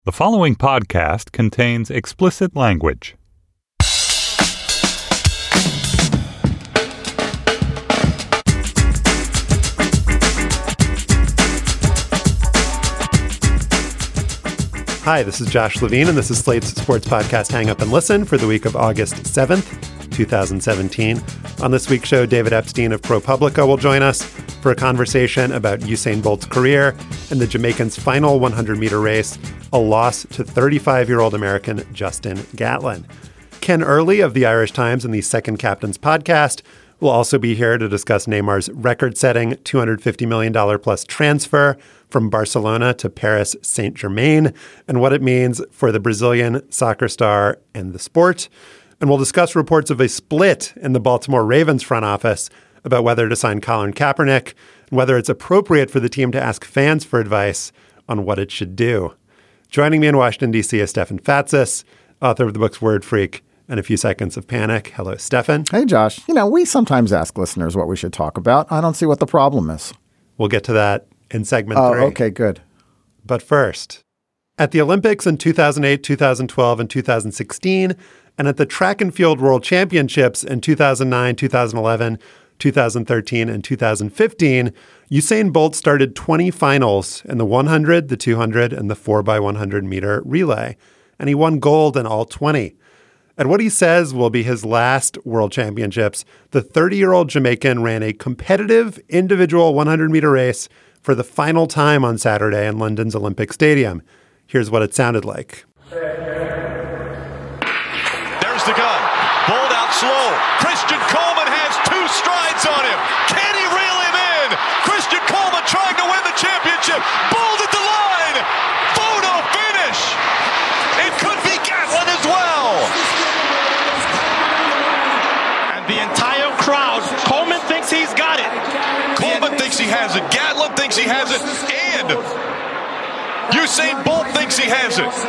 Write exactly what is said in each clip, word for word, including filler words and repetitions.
The following podcast contains explicit language. Hi, this is Josh Levine, and this is Slate's sports podcast Hang Up and Listen for the week of August seventh, twenty seventeen. On this week's show, David Epstein of ProPublica will join us for a conversation about Usain Bolt's career and the Jamaican's final hundred-meter race, a loss to thirty-five-year-old American Justin Gatlin. Ken Early of the Irish Times and the Second Captains podcast will also be here to discuss Neymar's record-setting two hundred fifty million dollars plus transfer from Barcelona to Paris Saint-Germain and what it means for the Brazilian soccer star and the sport. And we'll discuss reports of a split in the Baltimore Ravens front office about whether to sign Colin Kaepernick and whether it's appropriate for the team to ask fans for advice on what it should do. Joining me in Washington, D C is Stefan Fatsis, author of the books Word Freak and A Few Seconds of Panic. Hello, Stefan. Hey, Josh. You know, we sometimes ask listeners what we should talk about. I don't see what the problem is. We'll get to that in segment oh, three. Okay, good. But first, at the Olympics in two thousand eight, two thousand twelve, and two thousand sixteen, and at the Track and Field World Championships in two thousand nine, two thousand eleven, two thousand thirteen, and two thousand fifteen, Usain Bolt started twenty finals in the one hundred, the two hundred, and the four by one hundred meter relay, and he won gold in all twenty. At what he says will be his last World Championships, the thirty-year-old Jamaican ran a competitive individual one hundred meter race for the final time on Saturday in London's Olympic Stadium. Here's what it sounded like. There's the gun. Bolt out slow. Christian Coleman has two strides on him. Can he reel him in? Christian Coleman trying to win the championship. Bolt at the line. Photo finish. It could be Gatlin as well. And the entire crowd, Coleman thinks he's got it. Coleman thinks he has it. Gatlin thinks he has it. And Usain Bolt thinks he has it.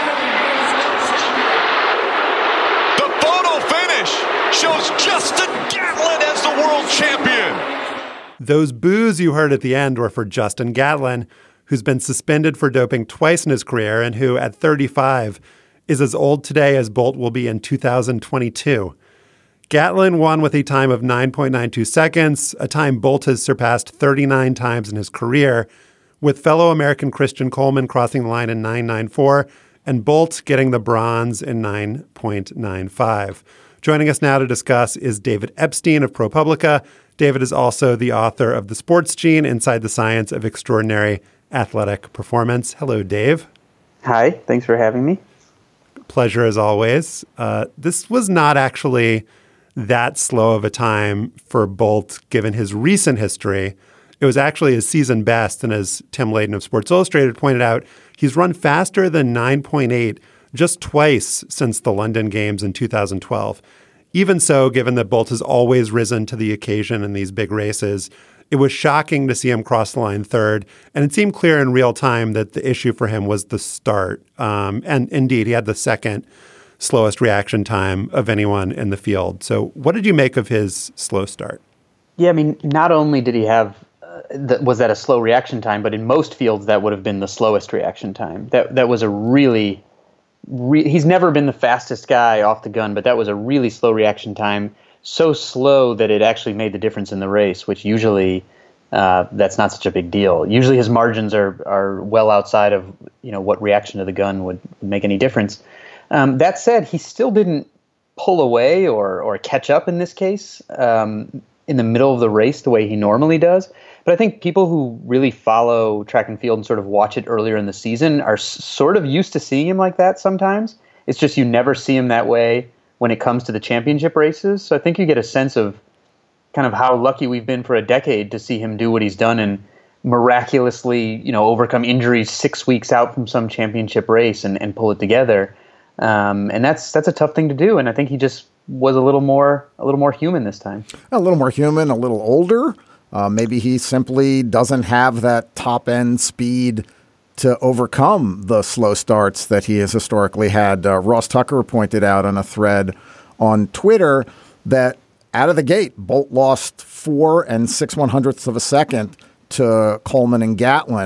The photo finish shows Justin Gatlin as the world champion. Those boos you heard at the end were for Justin Gatlin, who's been suspended for doping twice in his career and who, at thirty-five, is as old today as Bolt will be in two thousand twenty-two. Gatlin won with a time of nine point nine two seconds, a time Bolt has surpassed thirty-nine times in his career, with fellow American Christian Coleman crossing the line in nine ninety-four and Bolt getting the bronze in nine point nine five. Joining us now to discuss is David Epstein of ProPublica. David is also the author of The Sports Gene, Inside the Science of Extraordinary Athletic Performance. Hello, Dave. Hi, thanks for having me. Pleasure as always. Uh, this was not actually that slow of a time for Bolt, given his recent history. It was actually his season best, and as Tim Layden of Sports Illustrated pointed out, he's run faster than nine point eight just twice since the London Games in two thousand twelve. Even so, given that Bolt has always risen to the occasion in these big races, it was shocking to see him cross the line third, and it seemed clear in real time that the issue for him was the start. Um, and indeed, he had the second slowest reaction time of anyone in the field. So what did you make of his slow start? Yeah, I mean, not only did he have, uh, th- was that a slow reaction time, but in most fields that would have been the slowest reaction time. That that was a really, re- he's never been the fastest guy off the gun, but that was a really slow reaction time. So slow that it actually made the difference in the race, which usually uh, that's not such a big deal. Usually his margins are are well outside of, you know, what reaction to the gun would make any difference. Um, that said, he still didn't pull away or or catch up in this case um, in the middle of the race the way he normally does. But I think people who really follow track and field and sort of watch it earlier in the season are s- sort of used to seeing him like that sometimes. It's just you never see him that way when it comes to the championship races. So I think you get a sense of kind of how lucky we've been for a decade to see him do what he's done and miraculously, you know, overcome injuries six weeks out from some championship race and, and pull it together. Um, and that's that's a tough thing to do. And I think he just was a little more a little more human this time. A little more human, a little older. Uh, maybe he simply doesn't have that top end speed to overcome the slow starts that he has historically had. Uh, Ross Tucker pointed out on a thread on Twitter that out of the gate, Bolt lost four and six one hundredths of a second to Coleman and Gatlin.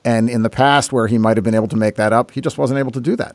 And in the past, where he might have been able to make that up, he just wasn't able to do that.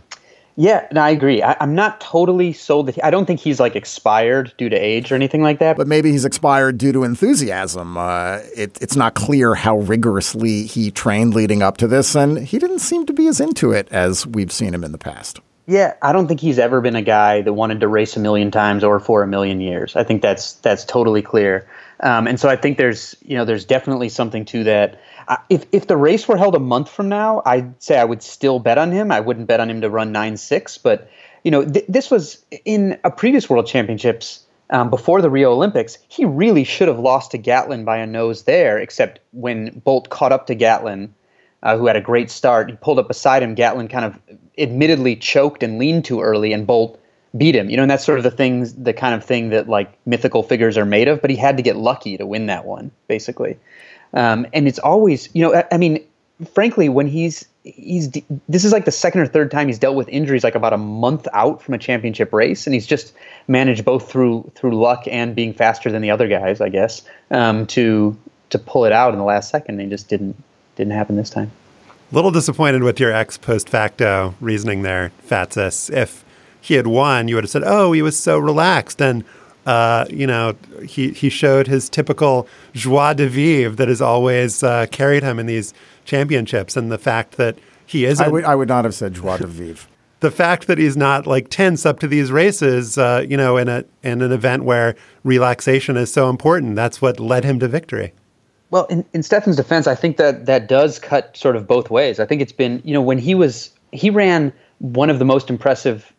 Yeah, no, I agree. I, I'm not totally sold that he, I don't think he's like expired due to age or anything like that. But maybe he's expired due to enthusiasm. Uh, it, it's not clear how rigorously he trained leading up to this, and he didn't seem to be as into it as we've seen him in the past. Yeah, I don't think he's ever been a guy that wanted to race a million times or for a million years. I think that's that's totally clear. Um, and so I think there's you know there's definitely something to that. Uh, if if the race were held a month from now, I'd say I would still bet on him. I wouldn't bet on him to run nine six, but you know th- this was in a previous World Championships um, before the Rio Olympics. He really should have lost to Gatlin by a nose there, except when Bolt caught up to Gatlin, uh, who had a great start. He pulled up beside him. Gatlin kind of admittedly choked and leaned too early, and Bolt beat him. You know, and that's sort of the things, the kind of thing that like mythical figures are made of. But he had to get lucky to win that one, basically. Um, and it's always, you know, I, I mean, frankly, when he's he's this is like the second or third time he's dealt with injuries, like about a month out from a championship race, and he's just managed both through through luck and being faster than the other guys, I guess, um, to to pull it out in the last second. And it just didn't didn't happen this time. A little disappointed with your ex post facto reasoning there, Fatsis. If he had won, you would have said, "Oh, he was so relaxed," and uh, you know, he he showed his typical joie de vivre that has always uh, carried him in these championships, and the fact that he isn't. I would I would not have said joie de vivre. The fact that he's not like tense up to these races, uh, you know, in a in an event where relaxation is so important, that's what led him to victory. Well, in, in Steffen's defense, I think that that does cut sort of both ways. I think it's been, you know, when he was, he ran one of the most impressive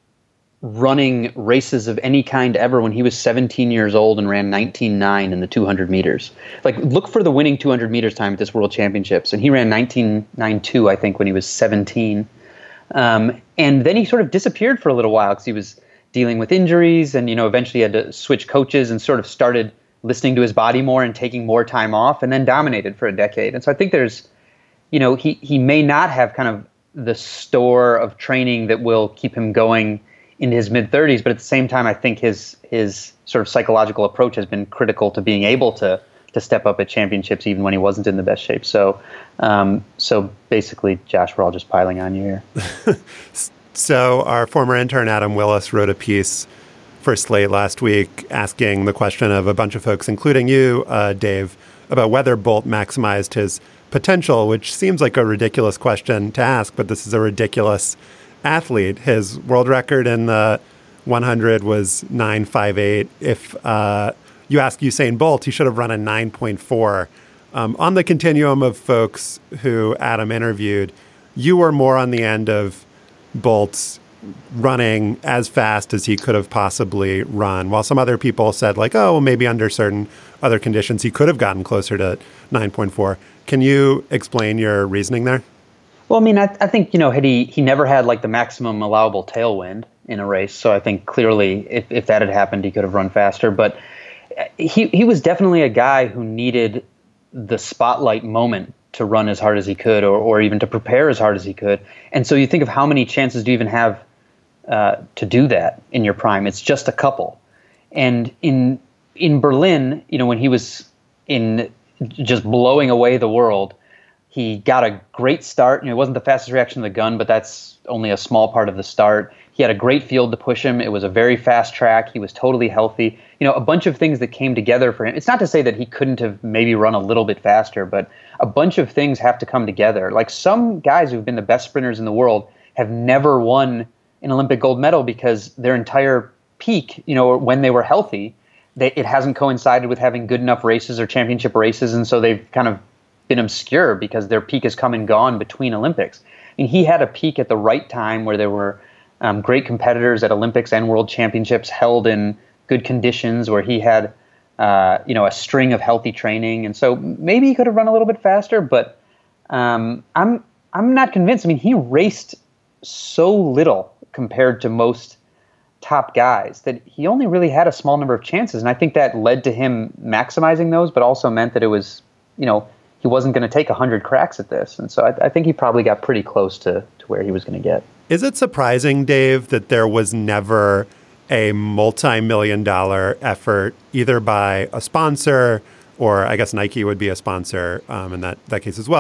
running races of any kind ever when he was seventeen years old and ran nineteen nine in the two hundred meters. Like, look for the winning two hundred meters time at this World Championships. And he ran nineteen nine two, I think, when he was seventeen. Um, and then he sort of disappeared for a little while because he was dealing with injuries and, you know, eventually had to switch coaches and sort of started listening to his body more and taking more time off, and then dominated for a decade. And so I think there's, you know, he, he may not have kind of the store of training that will keep him going into his mid thirties, but at the same time, I think his his sort of psychological approach has been critical to being able to to step up at championships even when he wasn't in the best shape. So, um, so basically, Josh, we're all just piling on you here. So our former intern Adam Willis wrote a piece for Slate last week asking the question of a bunch of folks, including you, uh, Dave, about whether Bolt maximized his potential, which seems like a ridiculous question to ask, but this is a ridiculous athlete. His world record in the one hundred was nine five eight. If uh, you ask Usain Bolt, he should have run a nine point four. Um, on the continuum of folks who Adam interviewed, you were more on the end of Bolt's running as fast as he could have possibly run, while some other people said like, oh, well, maybe under certain other conditions he could have gotten closer to nine point four. Can you explain your reasoning there? Well, I mean, I, I think, you know, had he, he never had like the maximum allowable tailwind in a race. So I think clearly if, if that had happened, he could have run faster. But he, he was definitely a guy who needed the spotlight moment to run as hard as he could, or, or even to prepare as hard as he could. And so you think of how many chances do you even have uh, to do that in your prime? It's just a couple. And in in Berlin, you know, when he was in just blowing away the world, he got a great start. You know, it wasn't the fastest reaction of the gun, but that's only a small part of the start. He had a great field to push him. It was a very fast track. He was totally healthy. You know, a bunch of things that came together for him. It's not to say that he couldn't have maybe run a little bit faster, but a bunch of things have to come together. Like some guys who've been the best sprinters in the world have never won an Olympic gold medal because their entire peak, you know, when they were healthy, they, it hasn't coincided with having good enough races or championship races. And so they've kind of been obscure because their peak has come and gone between Olympics. And he had a peak at the right time where there were um, great competitors at Olympics and World Championships held in good conditions, where he had, uh, you know, a string of healthy training. And so maybe he could have run a little bit faster, but um, I'm I'm not convinced. I mean, he raced so little compared to most top guys that he only really had a small number of chances. And I think that led to him maximizing those, but also meant that it was, you know, he wasn't going to take one hundred cracks at this. And so I, I think he probably got pretty close to, to where he was going to get. Is it surprising, Dave, that there was never a multi-million dollar effort either by a sponsor, or I guess Nike would be a sponsor um, in that, that case as well,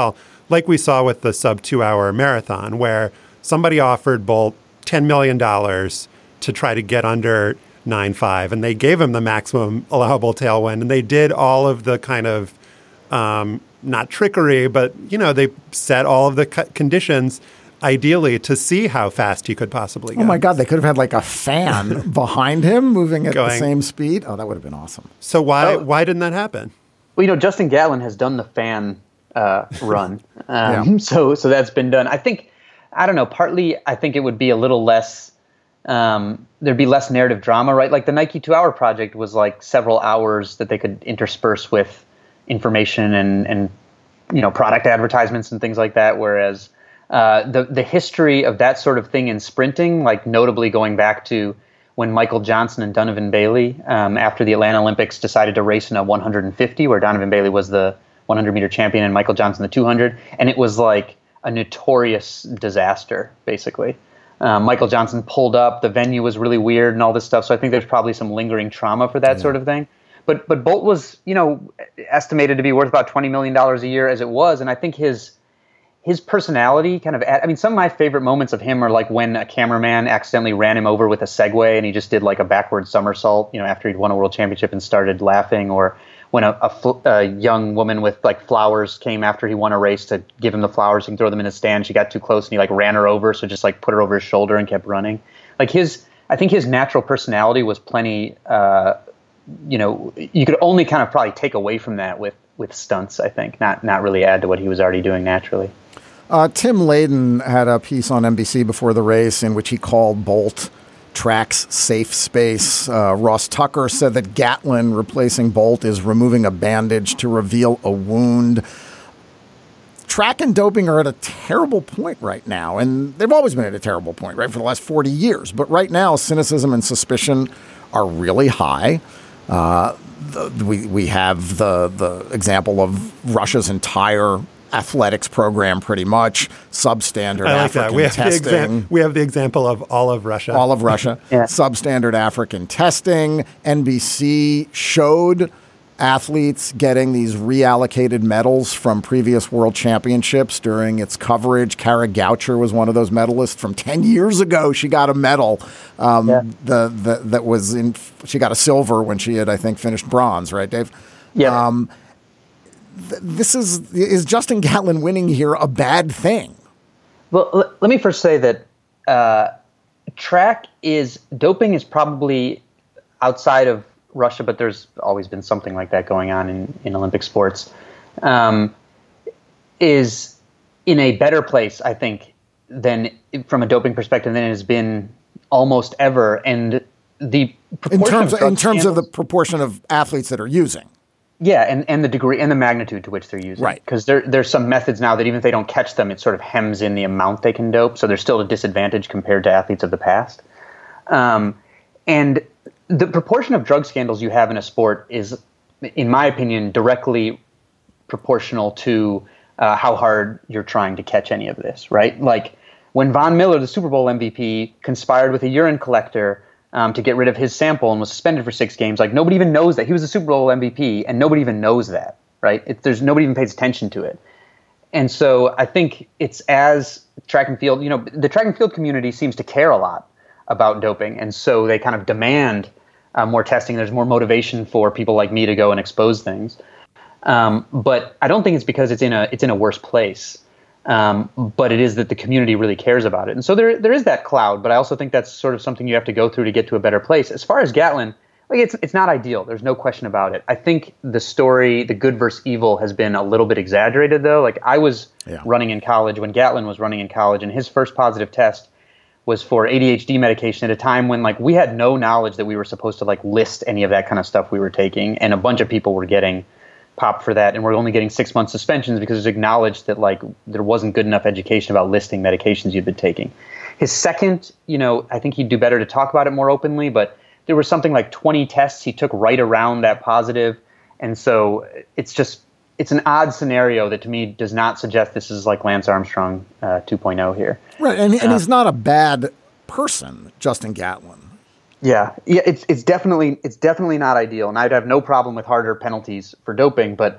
like we saw with the sub two hour marathon, where somebody offered Bolt ten million dollars to try to get under nine five, and they gave him the maximum allowable tailwind, and they did all of the kind of um, not trickery, but you know they set all of the co- conditions ideally to see how fast he could possibly go. Oh my God, they could have had like a fan behind him moving at Going, the same speed. Oh, that would have been awesome. So why oh. why didn't that happen? Well, you know, Justin Gatlin has done the fan uh, run, um, yeah. so so that's been done. I think, I don't know. Partly, I think it would be a little less. Um, there'd be less narrative drama, right? Like the Nike Two Hour Project was like several hours that they could intersperse with information and and you know product advertisements and things like that. Whereas uh, the the history of that sort of thing in sprinting, like notably going back to when Michael Johnson and Donovan Bailey, um, after the Atlanta Olympics, decided to race in a one hundred fifty, where Donovan Bailey was the one hundred meter champion and Michael Johnson the two hundred, and it was like a notorious disaster, basically. Um, Michael Johnson pulled up, the venue was really weird and all this stuff, so I think there's probably some lingering trauma for that yeah. sort of thing. But but Bolt was, you know, estimated to be worth about twenty million dollars a year as it was, and I think his his personality kind of, I mean, some of my favorite moments of him are like when a cameraman accidentally ran him over with a Segway and he just did like a backward somersault, you know, after he'd won a world championship and started laughing, or when a, a, a young woman with like flowers came after he won a race to give him the flowers and throw them in his stand. She got too close and he like ran her over, so just like put her over his shoulder and kept running. Like his, I think his natural personality was plenty, uh, you know, you could only kind of probably take away from that with, with stunts, I think, not not really add to what he was already doing naturally. Uh, Tim Layden had a piece on N B C before the race in which he called Bolt track's safe space. Uh, Ross Tucker said that Gatlin replacing Bolt is removing a bandage to reveal a wound. Track and doping are at a terrible point right now, and they've always been at a terrible point, right, for the last forty years. But right now, cynicism and suspicion are really high. Uh, the, we we have the the example of Russia's entire athletics program, pretty much substandard I like African that. We have testing. The exa- we have the example of all of Russia. All of Russia. yeah. Substandard African testing. N B C showed athletes getting these reallocated medals from previous world championships during its coverage. Kara Goucher was one of those medalists from ten years ago. She got a medal um, yeah. the, the, that was in, she got a silver when she had, I think, finished bronze, right, Dave? Yeah. Um, th- this is, is Justin Gatlin winning here a bad thing? Well, l- let me first say that uh, track is, doping is probably outside of Russia, but there's always been something like that going on in, in Olympic sports, um, is in a better place, I think, than from a doping perspective than it has been almost ever. And the in terms of in terms scandals, of the proportion of athletes that are using. Yeah, and, and the degree and the magnitude to which they're using. Right. Because there there's some methods now that even if they don't catch them, it sort of hems in the amount they can dope. So they're still at a disadvantage compared to athletes of the past. Um, and the proportion of drug scandals you have in a sport is, in my opinion, directly proportional to uh, how hard you're trying to catch any of this, right? Like when Von Miller, the Super Bowl M V P, conspired with a urine collector um, to get rid of his sample and was suspended for six games, like nobody even knows that. He was a Super Bowl M V P, and nobody even knows that, right? It, there's nobody even pays attention to it. And so I think it's as track and field, you know, the track and field community seems to care a lot about doping, and so they kind of demand Uh, more testing. There's more motivation for people like me to go and expose things. Um, but I don't think it's because it's in a it's in a worse place. Um, but it is that the community really cares about it. And so there there is that cloud, but I also think that's sort of something you have to go through to get to a better place. As far as Gatlin, like it's it's not ideal. There's no question about it. I think the story, the good versus evil, has been a little bit exaggerated though. Like I was yeah. running in college when Gatlin was running in college, and his first positive test was for A D H D medication at a time when like we had no knowledge that we were supposed to like list any of that kind of stuff we were taking, and a bunch of people were getting popped for that, and we're only getting six month suspensions because it was acknowledged that like there wasn't good enough education about listing medications you'd been taking. His second, you know, I think he'd do better to talk about it more openly, but there was something like twenty tests he took right around that positive, and so it's just it's an odd scenario that to me does not suggest this is like Lance Armstrong uh, two point oh here. Right, and, and uh, he's not a bad person, Justin Gatlin. Yeah, yeah, it's it's definitely it's definitely not ideal, and I'd have no problem with harder penalties for doping. But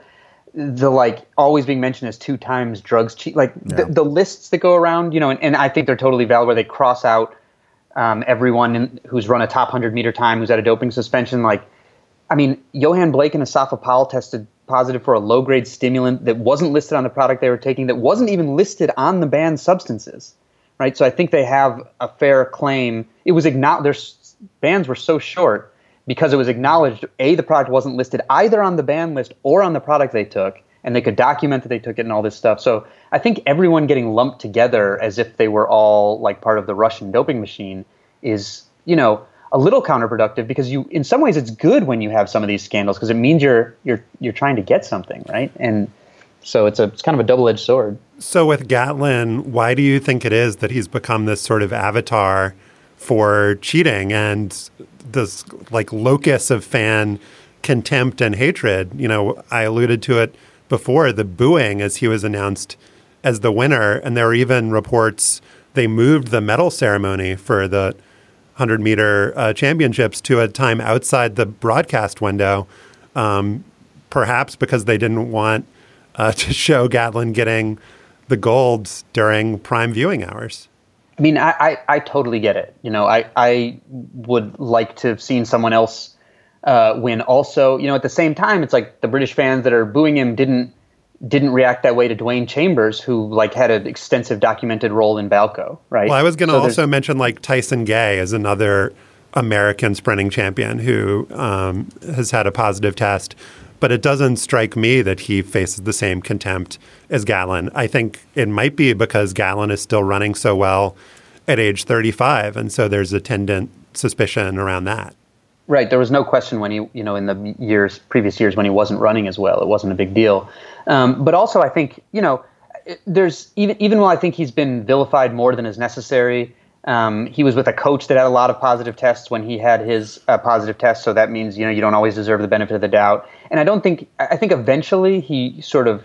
the like always being mentioned as two times drugs cheat, like Yeah. the, the lists that go around, you know, and, and I think they're totally valid where they cross out um, everyone in, who's run a top one hundred meter time, who's had a doping suspension. Like, I mean, Johan Blake and Asaf Powell tested positive for a low grade stimulant that wasn't listed on the product they were taking, that wasn't even listed on the banned substances. Right. So I think they have a fair claim. It was acknowledged, their bans were so short because it was acknowledged, A, the product wasn't listed either on the ban list or on the product they took, and they could document that they took it and all this stuff. So I think everyone getting lumped together as if they were all like part of the Russian doping machine is, you know, a little counterproductive, because you, in some ways, it's good when you have some of these scandals because it means you're you're you're trying to get something, right? And so it's a it's kind of a double-edged sword. So with Gatlin, why do you think it is that he's become this sort of avatar for cheating and this like locus of fan contempt and hatred? You know, I alluded to it before, the booing as he was announced as the winner. And there were even reports they moved the medal ceremony for the one hundred meter uh, championships to a time outside the broadcast window, um, perhaps because they didn't want uh, to show Gatlin getting the gold during prime viewing hours. I mean, I, I, I totally get it. You know, I, I would like to have seen someone else uh, win also. You know, at the same time, it's like the British fans that are booing him didn't didn't react that way to Dwayne Chambers, who like had an extensive documented role in Balco, right? Well, I was going to so also mention like Tyson Gay as another American sprinting champion who um, has had a positive test. But it doesn't strike me that he faces the same contempt as Gatlin. I think it might be because Gatlin is still running so well at age thirty-five. And so there's attendant suspicion around that. Right. There was no question when he, you know, in the years, previous years when he wasn't running as well, it wasn't a big deal. Um, but also, I think, you know, there's even, even while I think he's been vilified more than is necessary, Um, he was with a coach that had a lot of positive tests when he had his uh, positive test. So that means, you know, you don't always deserve the benefit of the doubt. And I don't think, I think eventually he sort of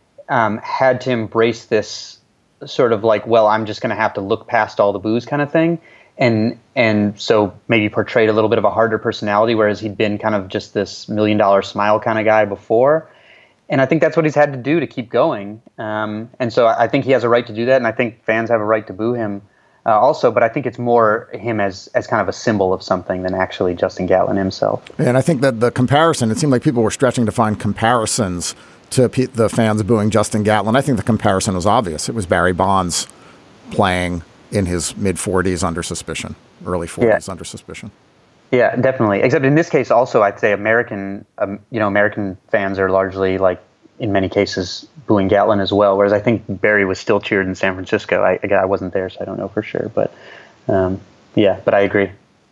um, had to embrace this sort of like, well, I'm just going to have to look past all the booze kind of thing. And, and so maybe portrayed a little bit of a harder personality, whereas he'd been kind of just this million dollar smile kind of guy before. And I think that's what he's had to do to keep going. Um, and so I think he has a right to do that. And I think fans have a right to boo him. Uh, also, but I think it's more him as as kind of a symbol of something than actually Justin Gatlin himself. And I think that the comparison, it seemed like people were stretching to find comparisons to pe- the fans booing Justin Gatlin. I think the comparison was obvious. It was Barry Bonds playing in his mid-forties under suspicion, early forties yeah. under suspicion. Yeah, definitely. Except in this case, also, I'd say American, um, you know, American fans are largely like, in many cases, booing Gatlin as well, whereas I think Barry was still cheered in San Francisco. I, I wasn't there, so I don't know for sure. But um, yeah, but I agree.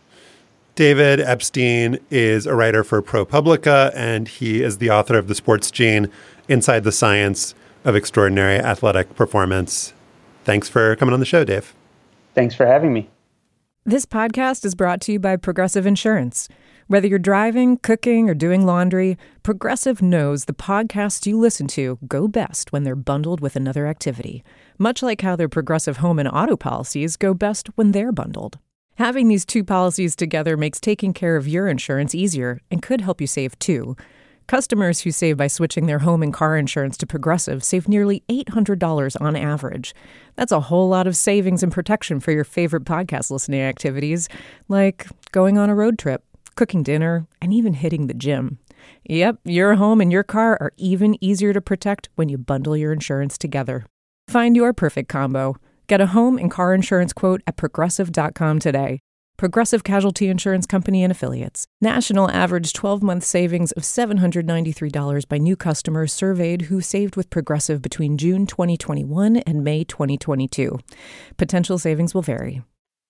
David Epstein is a writer for ProPublica, and he is the author of The Sports Gene, Inside the Science of Extraordinary Athletic Performance. Thanks for coming on the show, Dave. Thanks for having me. This podcast is brought to you by Progressive Insurance. Whether you're driving, cooking, or doing laundry, Progressive knows the podcasts you listen to go best when they're bundled with another activity, much like how their Progressive home and auto policies go best when they're bundled. Having these two policies together makes taking care of your insurance easier and could help you save too. Customers who save by switching their home and car insurance to Progressive save nearly eight hundred dollars on average. That's a whole lot of savings and protection for your favorite podcast listening activities, like going on a road trip, cooking dinner, and even hitting the gym. Yep, your home and your car are even easier to protect when you bundle your insurance together. Find your perfect combo. Get a home and car insurance quote at progressive dot com today. Progressive Casualty Insurance Company and Affiliates. National average twelve-month savings of seven hundred ninety-three dollars by new customers surveyed who saved with Progressive between June twenty twenty-one and May twenty twenty-two. Potential savings will vary.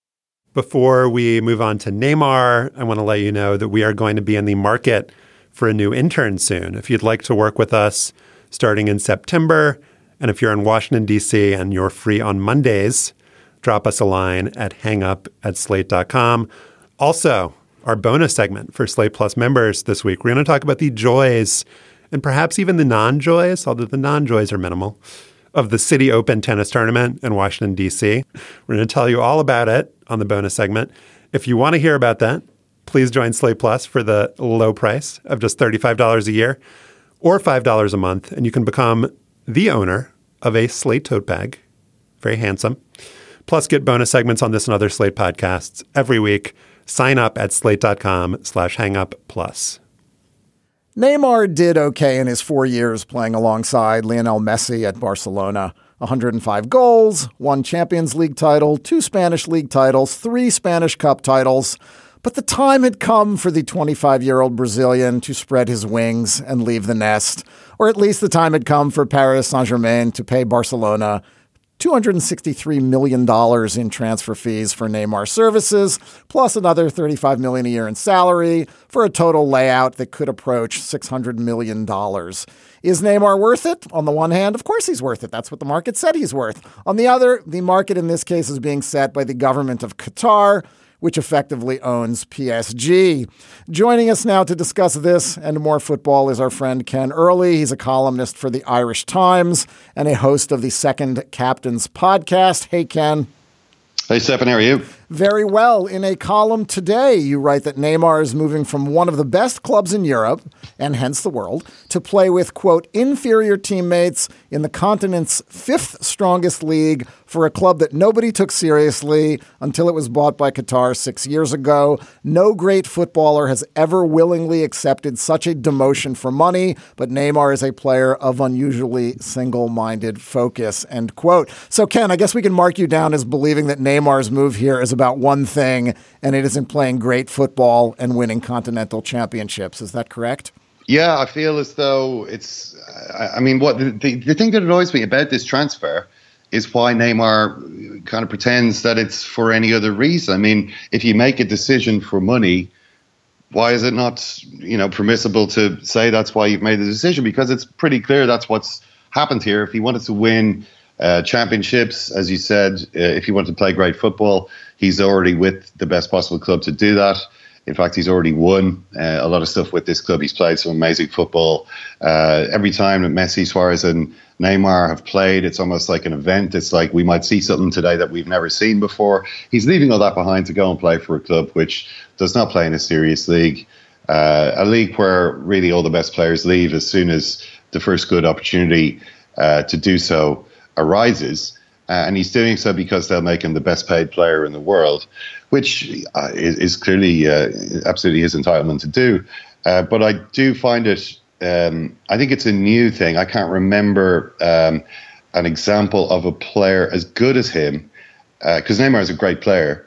Before we move on to Neymar, I want to let you know that we are going to be in the market for a new intern soon. If you'd like to work with us starting in September, and if you're in Washington, D C and you're free on Mondays, drop us a line at hangup at slate dot com. Also, our bonus segment for Slate Plus members this week, we're going to talk about the joys and perhaps even the non-joys, although the non-joys are minimal, of the City Open tennis tournament in Washington, D C. We're going to tell you all about it on the bonus segment. If you want to hear about that, please join Slate Plus for the low price of just thirty-five dollars a year. or five dollars a month, and you can become the owner of a Slate tote bag. Very handsome. Plus, get bonus segments on this and other Slate podcasts every week. Sign up at slate.com slash hangup plus. Neymar did okay in his four years playing alongside Lionel Messi at Barcelona. one hundred five goals, one Champions League title, two Spanish League titles, three Spanish Cup titles. But the time had come for the twenty-five-year-old Brazilian to spread his wings and leave the nest. Or at least the time had come for Paris Saint-Germain to pay Barcelona two hundred sixty-three million dollars in transfer fees for Neymar services, plus another thirty-five million dollars a year in salary, for a total layout that could approach six hundred million dollars. Is Neymar worth it? On the one hand, of course he's worth it. That's what the market said he's worth. On the other, the market in this case is being set by the government of Qatar, which effectively owns P S G. Joining us now to discuss this and more football is our friend Ken Early. He's a columnist for the Irish Times and a host of the Second Captains podcast. Hey, Ken. Hey, Stephen, how are you? Very well. In a column today, you write that Neymar is moving from one of the best clubs in Europe, and hence the world, to play with, quote, inferior teammates in the continent's fifth strongest league for a club that nobody took seriously until it was bought by Qatar six years ago. No great footballer has ever willingly accepted such a demotion for money, but Neymar is a player of unusually single-minded focus, end quote. So, Ken, I guess we can mark you down as believing that Neymar's move here is about one thing, and it isn't playing great football and winning continental championships. Is that correct? Yeah, I feel as though it's, I mean, what the, the, the thing that annoys me about this transfer is why Neymar kind of pretends that it's for any other reason. I mean, if you make a decision for money, why is it not, you know, permissible to say that's why you've made the decision? Because it's pretty clear that's what's happened here. If he wanted to win uh, championships, as you said, uh, if he wanted to play great football, he's already with the best possible club to do that. In fact, he's already won uh, a lot of stuff with this club. He's played some amazing football. Uh, every time that Messi, Suarez and Neymar have played, it's almost like an event. It's like we might see something today that we've never seen before. He's leaving all that behind to go and play for a club which does not play in a serious league, uh, a league where really all the best players leave as soon as the first good opportunity uh, to do so arises. Uh, and he's doing so because they'll make him the best paid player in the world, which uh, is, is clearly uh, absolutely his entitlement to do. Uh, but I do find it, um, I think it's a new thing. I can't remember um, an example of a player as good as him, because uh, Neymar is a great player,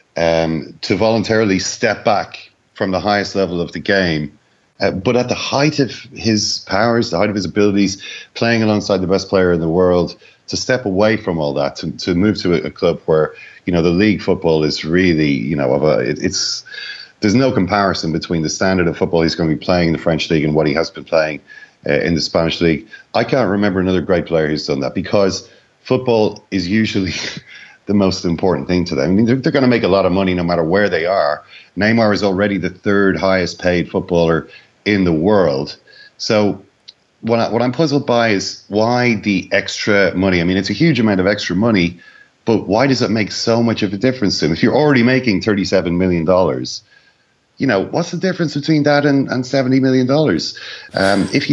um, to voluntarily step back from the highest level of the game. Uh, but at the height of his powers, the height of his abilities, playing alongside the best player in the world, to step away from all that, to, to move to a, a club where, you know, the league football is really, you know, of a, it, it's, there's no comparison between the standard of football he's going to be playing in the French league and what he has been playing uh, in the Spanish league. I can't remember another great player who's done that, because football is usually the most important thing to them. I mean, they're, they're going to make a lot of money no matter where they are. Neymar is already the third highest paid footballer in the world. So what, I, what I'm puzzled by is why the extra money. I mean, it's a huge amount of extra money, but why does it make so much of a difference to him? If you're already making thirty-seven million dollars, you know, what's the difference between that and, and seventy million dollars? Um, if you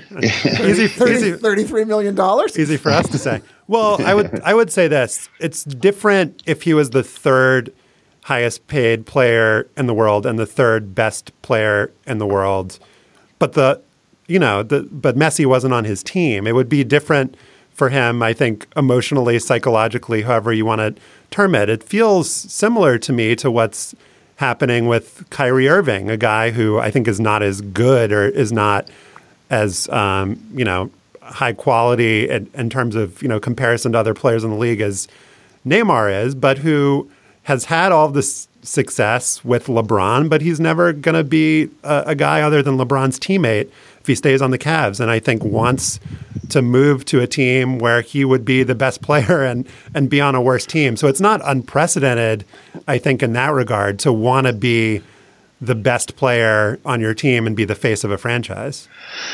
easy, thirty, easy, thirty-three million dollars? Easy for us to say. Well, I would I would say this. It's different if he was the third highest paid player in the world and the third best player in the world. But the, you know, the but Messi wasn't on his team. It would be different for him, I think, emotionally, psychologically, however you want to term it. It feels similar to me to what's happening with Kyrie Irving, a guy who I think is not as good or is not as, um, you know, high quality in, in terms of, you know, comparison to other players in the league as Neymar is, but who has had all this success with LeBron, but he's never going to be a, a guy other than LeBron's teammate if he stays on the Cavs. And I think wants to move to a team where he would be the best player and, and be on a worse team. So it's not unprecedented, I think, in that regard, to want to be the best player on your team and be the face of a franchise.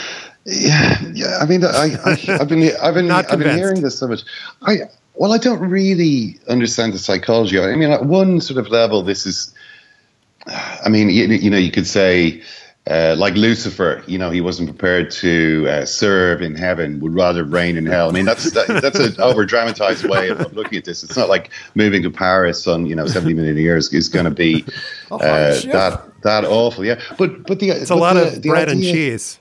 Yeah, yeah. I mean, I, I, I've been, I've been, I've been hearing this so much. I, well, I don't really understand the psychology. I mean, at one sort of level, this is. I mean, you, you know, you could say uh, like Lucifer, you know, he wasn't prepared to uh, serve in heaven, would rather reign in hell. I mean, that's that, that's an over dramatized way of, of looking at this. It's not like moving to Paris on, you know, seventy million a year is, is going to be uh, oh, that that awful. Yeah, but but the it's but a lot the, of the bread idea, and cheese.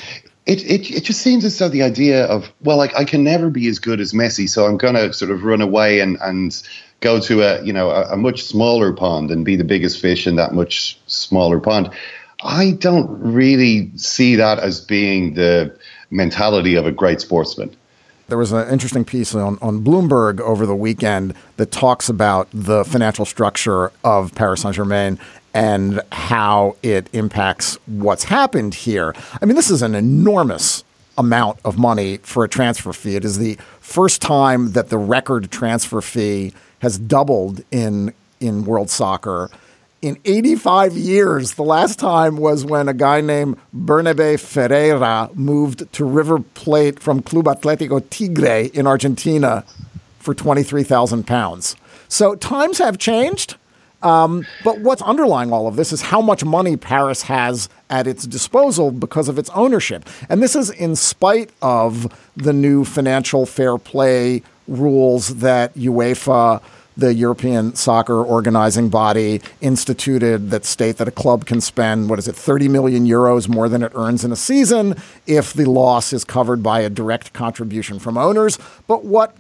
It, it it just seems as though the idea of, well, like I can never be as good as Messi, so I'm going to sort of run away and, and go to a, you know, a, a much smaller pond and be the biggest fish in that much smaller pond. I don't really see that as being the mentality of a great sportsman. There was an interesting piece on, on Bloomberg over the weekend that talks about the financial structure of Paris Saint-Germain and how it impacts what's happened here. I mean, this is an enormous amount of money for a transfer fee. It is the first time that the record transfer fee has doubled in in world soccer. In eighty-five years, the last time was when a guy named Bernabe Ferreira moved to River Plate from Club Atlético Tigre in Argentina for twenty-three thousand pounds. So times have changed. Um, but what's underlying all of this is how much money Paris has at its disposal because of its ownership. And this is in spite of the new financial fair play rules that UEFA, the European soccer organizing body, instituted that state that a club can spend, what is it, thirty million euros more than it earns in a season if the loss is covered by a direct contribution from owners. But what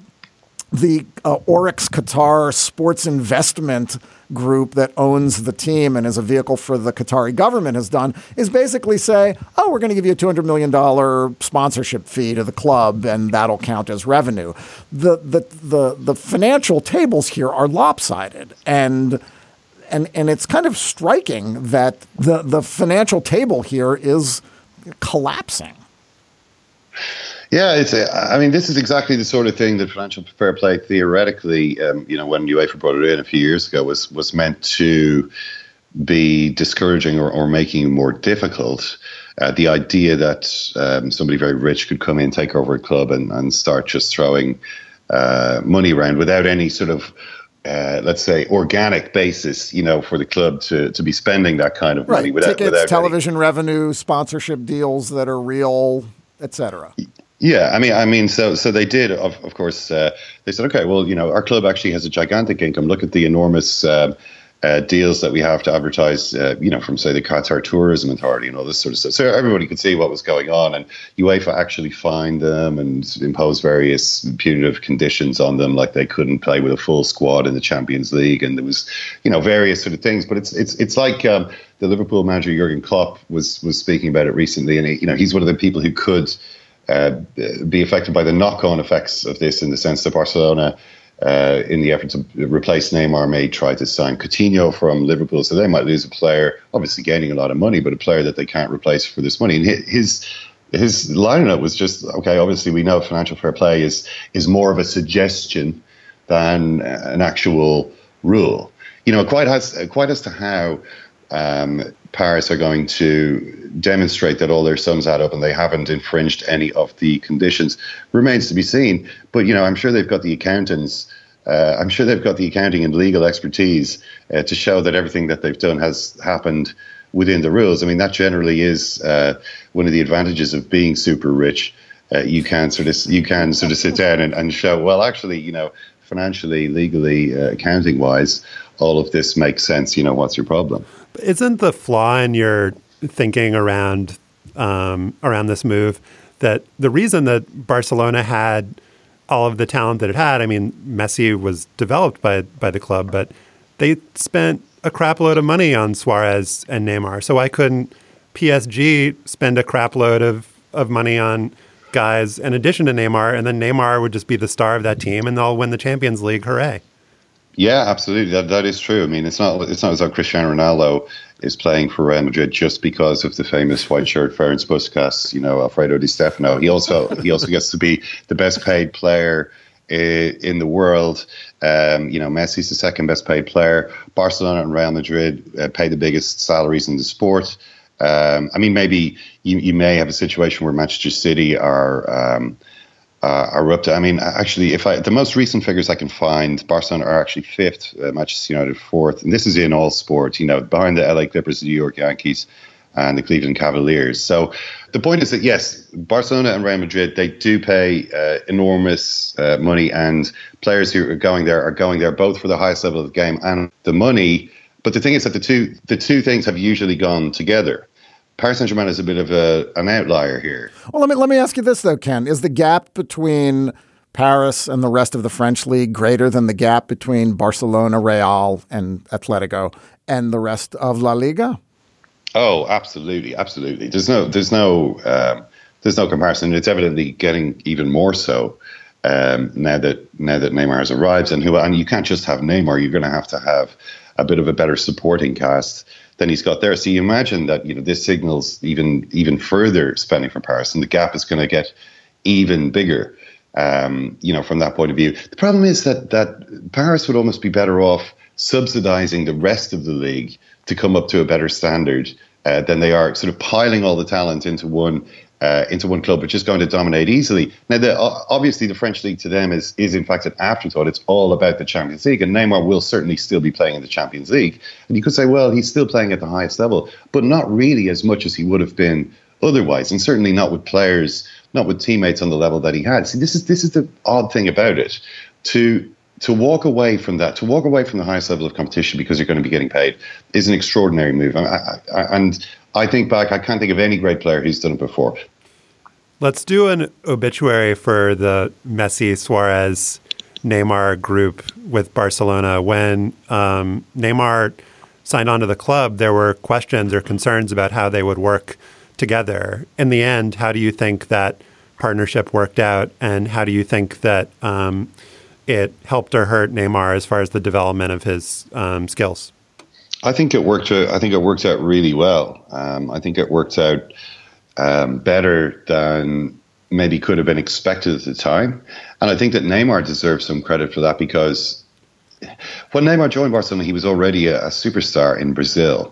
the uh, Oryx Qatar Sports Investment Group that owns the team and is a vehicle for the Qatari government has done is basically say, oh, we're going to give you a two hundred million dollars sponsorship fee to the club, and that'll count as revenue. The the the the financial tables here are lopsided, and and and it's kind of striking that the the financial table here is collapsing. Yeah, it's. A, I mean, this is exactly the sort of thing that financial fair play theoretically, um, you know, when UEFA brought it in a few years ago, was was meant to be discouraging or, or making it more difficult. Uh, the idea that um, somebody very rich could come in, take over a club, and, and start just throwing uh, money around without any sort of, uh, let's say, organic basis, you know, for the club to to be spending that kind of right. money without tickets, without television any revenue, sponsorship deals that are real, et cetera. Yeah, I mean, I mean, so so they did, of of course. Uh, they said, okay, well, you know, our club actually has a gigantic income. Look at the enormous uh, uh, deals that we have to advertise, uh, you know, from say the Qatar Tourism Authority and all this sort of stuff. So everybody could see what was going on, and UEFA actually fined them and imposed various punitive conditions on them, like they couldn't play with a full squad in the Champions League, and there was, you know, various sort of things. But it's it's it's like um, the Liverpool manager Jurgen Klopp was was speaking about it recently, and he, you know, he's one of the people who could Uh, be affected by the knock-on effects of this, in the sense that Barcelona, uh, in the effort to replace Neymar, may try to sign Coutinho from Liverpool, so they might lose a player, obviously gaining a lot of money, but a player that they can't replace for this money. And his his line up was just, okay, obviously we know financial fair play is is more of a suggestion than an actual rule. You know, quite as quite as to how um, Paris are going to demonstrate that all their sums add up and they haven't infringed any of the conditions remains to be seen. But, you know, I'm sure they've got the accountants, uh, I'm sure they've got the accounting and legal expertise uh, to show that everything that they've done has happened within the rules. I mean, that generally is uh, one of the advantages of being super rich. Uh, you can sort of you can sort of sit down and, and show, well, actually, you know, financially, legally, uh, accounting wise, all of this makes sense. You know, what's your problem? Isn't the flaw in your thinking around um, around this move that the reason that Barcelona had all of the talent that it had, I mean, Messi was developed by by the club, but they spent a crap load of money on Suarez and Neymar. So why couldn't P S G spend a crap load of, of money on guys in addition to Neymar, and then Neymar would just be the star of that team and they'll win the Champions League? Hooray. Yeah, absolutely. That that is true. I mean, it's not it's not as though Cristiano Ronaldo is playing for Real Madrid just because of the famous white shirt Ferenc Puskas, you know, Alfredo Di Stefano. He also he also gets to be the best paid player in the world. Um, you know, Messi's the second best paid player. Barcelona and Real Madrid uh, pay the biggest salaries in the sport. Um, I mean, maybe you, you may have a situation where Manchester City are um, uh, are up to. I mean, actually, if I the most recent figures I can find, Barcelona are actually fifth, uh, Manchester United fourth, and this is in all sport. You know, behind the L A Clippers, the New York Yankees, and the Cleveland Cavaliers. So the point is that, yes, Barcelona and Real Madrid, they do pay uh, enormous uh, money, and players who are going there are going there both for the highest level of the game and the money. But the thing is that the two the two things have usually gone together. Paris Saint-Germain is a bit of a, an outlier here. Well, let me let me ask you this, though, Ken. Is the gap between Paris and the rest of the French league greater than the gap between Barcelona, Real, and Atletico and the rest of La Liga? Oh, absolutely, absolutely. There's no, there's no, um, there's no comparison. It's evidently getting even more so um, now that now that Neymar has arrived, and who, and you can't just have Neymar. You're going to have to have a bit of a better supporting cast than he's got there. So you imagine that, you know, this signals even even further spending from Paris, and the gap is going to get even bigger. Um, you know, from that point of view, the problem is that that Paris would almost be better off subsidizing the rest of the league to come up to a better standard uh, than they are sort of piling all the talent into one uh, into one club, which is going to dominate easily. Now, the, obviously, the French league to them is is in fact an afterthought. It's all about the Champions League, and Neymar will certainly still be playing in the Champions League. And you could say, well, he's still playing at the highest level, but not really as much as he would have been otherwise, and certainly not with players, not with teammates on the level that he had. See, this is this is the odd thing about it. To to walk away from that, to walk away from the highest level of competition because you're going to be getting paid is an extraordinary move. I, I, I, and I think back, I can't think of any great player who's done it before. Let's do an obituary for the Messi, Suarez, Neymar group with Barcelona. When um, Neymar signed on to the club, there were questions or concerns about how they would work together. In the end, how do you think that partnership worked out, and how do you think that um, it helped or hurt Neymar as far as the development of his um, skills? I think it worked. I think it worked out really well. Um, I think it worked out um, better than maybe could have been expected at the time, and I think that Neymar deserves some credit for that, because when Neymar joined Barcelona, he was already a, a superstar in Brazil,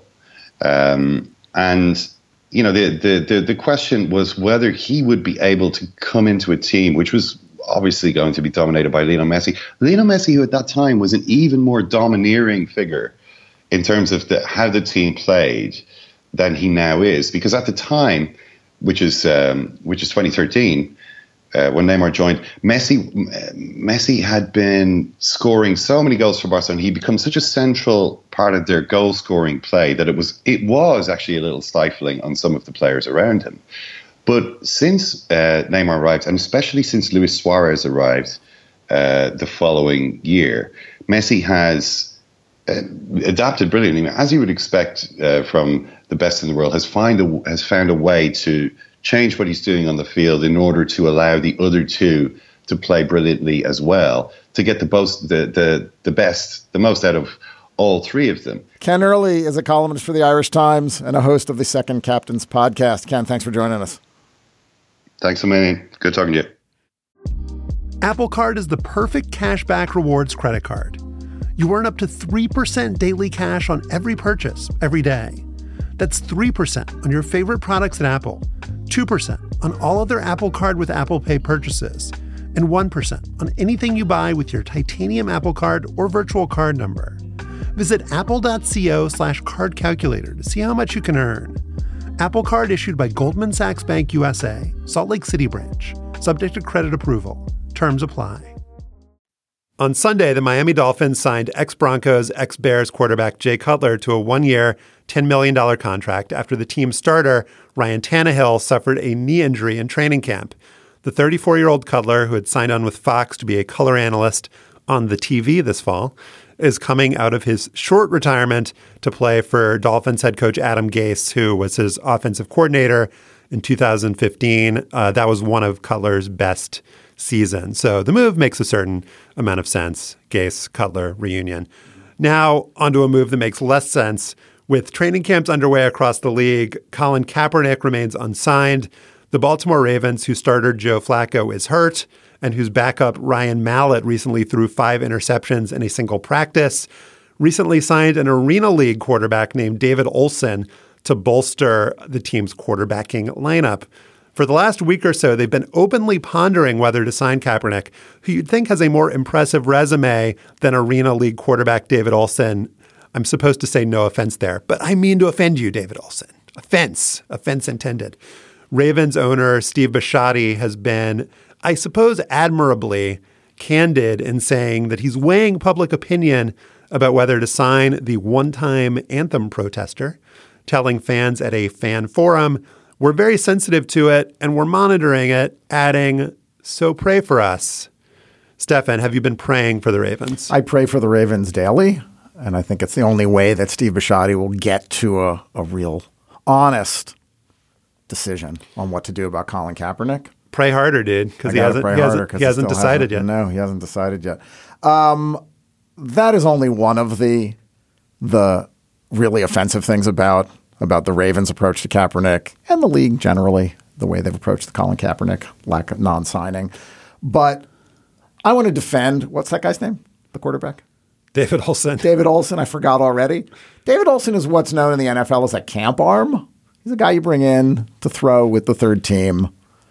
um, and you know the, the the the question was whether he would be able to come into a team which was obviously going to be dominated by Lionel Messi. Lionel Messi, who at that time was an even more domineering figure in terms of the, how the team played than he now is. Because at the time, which is um, which is twenty thirteen, uh, when Neymar joined, Messi Messi had been scoring so many goals for Barcelona. He'd become such a central part of their goal-scoring play that it was it was actually a little stifling on some of the players around him. But since uh, Neymar arrived, and especially since Luis Suarez arrived uh, the following year, Messi has uh, adapted brilliantly, as you would expect uh, from the best in the world. Has find a, has found a way to change what he's doing on the field in order to allow the other two to play brilliantly as well, to get the most, the the the best, the most out of all three of them. Ken Early is a columnist for the Irish Times and a host of the Second Captains podcast. Ken, thanks for joining us. Thanks a million. Good talking to you. Apple Card is the perfect cashback rewards credit card. You earn up to three percent daily cash on every purchase, every day. That's three percent on your favorite products at Apple, two percent on all other Apple Card with Apple Pay purchases, and one percent on anything you buy with your titanium Apple Card or virtual card number. Visit apple.co slash card calculator to see how much you can earn. Apple Card issued by Goldman Sachs Bank U S A, Salt Lake City branch. Subject to credit approval. Terms apply. On Sunday, the Miami Dolphins signed ex-Broncos, ex-Bears quarterback Jay Cutler to a one-year, ten million dollars contract after the team's starter, Ryan Tannehill, suffered a knee injury in training camp. The thirty-four-year-old Cutler, who had signed on with Fox to be a color analyst on the T V this fall, is coming out of his short retirement to play for Dolphins head coach Adam Gase, who was his offensive coordinator in two thousand fifteen. Uh, that was one of Cutler's best seasons. So the move makes a certain amount of sense. Gase, Cutler reunion. Now onto a move that makes less sense. With training camps underway across the league, Colin Kaepernick remains unsigned. The Baltimore Ravens, whose starter Joe Flacco is hurt, and whose backup Ryan Mallett recently threw five interceptions in a single practice, recently signed an Arena League quarterback named David Olson to bolster the team's quarterbacking lineup. For the last week or so, they've been openly pondering whether to sign Kaepernick, who you'd think has a more impressive resume than Arena League quarterback David Olson. I'm supposed to say no offense there, but I mean to offend you, David Olson. offense, offense intended. Ravens owner Steve Bisciotti has been, I suppose, admirably candid in saying that he's weighing public opinion about whether to sign the one-time anthem protester, telling fans at a fan forum, "We're very sensitive to it and we're monitoring it," adding, "So pray for us." Stefan, have you been praying for the Ravens? I pray for the Ravens daily, and I think it's the only way that Steve Bisciotti will get to a, a real, honest decision on what to do about Colin Kaepernick. Pray harder, dude, because he hasn't, he hasn't, he hasn't decided yet. No, he hasn't decided yet. Um, that is only one of the the really offensive things about about the Ravens' approach to Kaepernick and the league generally, the way they've approached the Colin Kaepernick lack of non-signing. But I want to defend, what's that guy's name? The quarterback? David Olson. David Olson. I forgot already. David Olson is what's known in the N F L as a camp arm. He's a guy you bring in to throw with the third team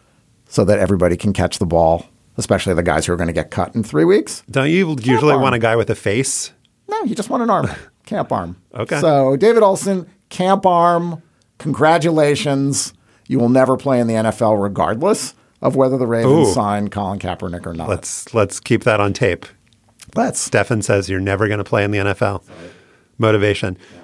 so that everybody can catch the ball, especially the guys who are going to get cut in three weeks. Don't you camp usually arm. want a guy with a face? No, you just want an arm. Camp arm. Okay. So David Olson, camp arm, congratulations. You will never play in the N F L regardless of whether the Ravens Ooh. sign Colin Kaepernick or not. Let's let's keep that on tape. Let's. Stefan says you're never going to play in the N F L. Sorry. Motivation. Yeah.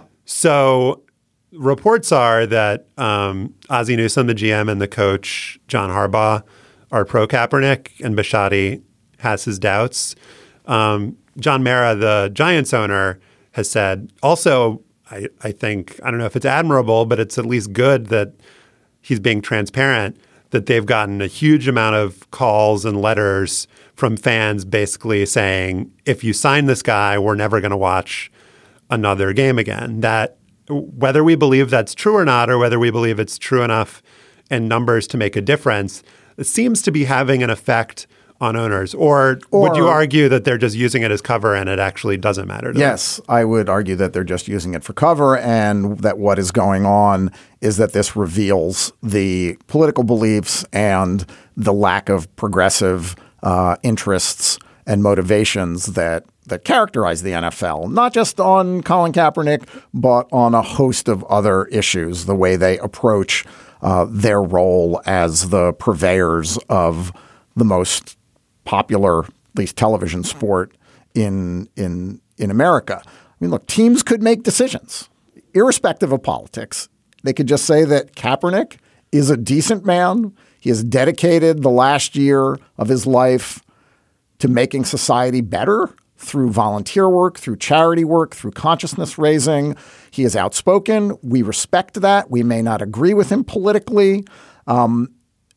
So reports are that um, Ozzie Newsome, the G M, and the coach, John Harbaugh, are pro-Kaepernick, and Bisciotti has his doubts. Um, John Mara, the Giants owner, has said also, I, I think, I don't know if it's admirable, but it's at least good that he's being transparent, that they've gotten a huge amount of calls and letters from fans basically saying, if you sign this guy, we're never going to watch another game again. That whether we believe that's true or not, or whether we believe it's true enough in numbers to make a difference, it seems to be having an effect on owners. Or, or would you argue that they're just using it as cover and it actually doesn't matter to yes, them? I would argue that they're just using it for cover, and that what is going on is that this reveals the political beliefs and the lack of progressive uh, interests and motivations that that characterize the N F L, not just on Colin Kaepernick, but on a host of other issues, the way they approach uh, their role as the purveyors of the most popular, at least television sport in in in America. I mean, look, teams could make decisions, irrespective of politics. They could just say that Kaepernick is a decent man. He has dedicated the last year of his life to making society better through volunteer work, through charity work, through consciousness raising. He is outspoken. We respect that. We may not agree with him politically. Um,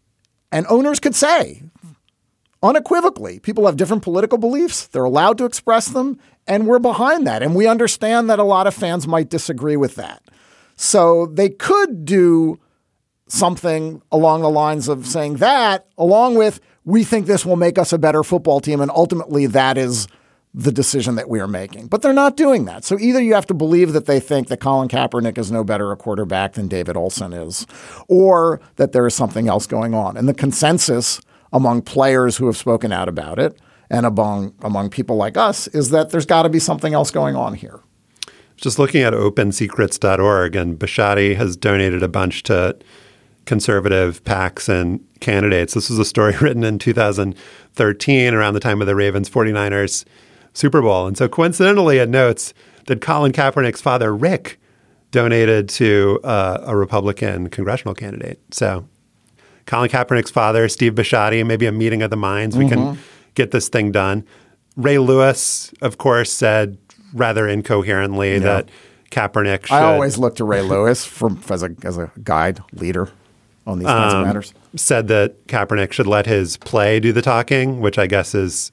and owners could say, unequivocally, people have different political beliefs. They're allowed to express them, and we're behind that. And we understand that a lot of fans might disagree with that. So they could do something along the lines of saying that, along with, we think this will make us a better football team, and ultimately that is the decision that we are making. But they're not doing that. So either you have to believe that they think that Colin Kaepernick is no better a quarterback than David Olson is, or that there is something else going on. And the consensus among players who have spoken out about it and among, among people like us is that there's got to be something else going on here. Just looking at open secrets dot org, and Bisciotti has donated a bunch to conservative PACs and candidates. This was a story written in two thousand thirteen around the time of the Ravens forty-niners Super Bowl. And so coincidentally, it notes that Colin Kaepernick's father, Rick, donated to uh, a Republican congressional candidate. So Colin Kaepernick's father, Steve Bisciotti, maybe a meeting of the minds. We mm-hmm. can get this thing done. Ray Lewis, of course, said rather incoherently yeah. that Kaepernick should... I always look to Ray Lewis from, as, a, as a guide, leader on these kinds um, of matters. Said that Kaepernick should let his play do the talking, which I guess is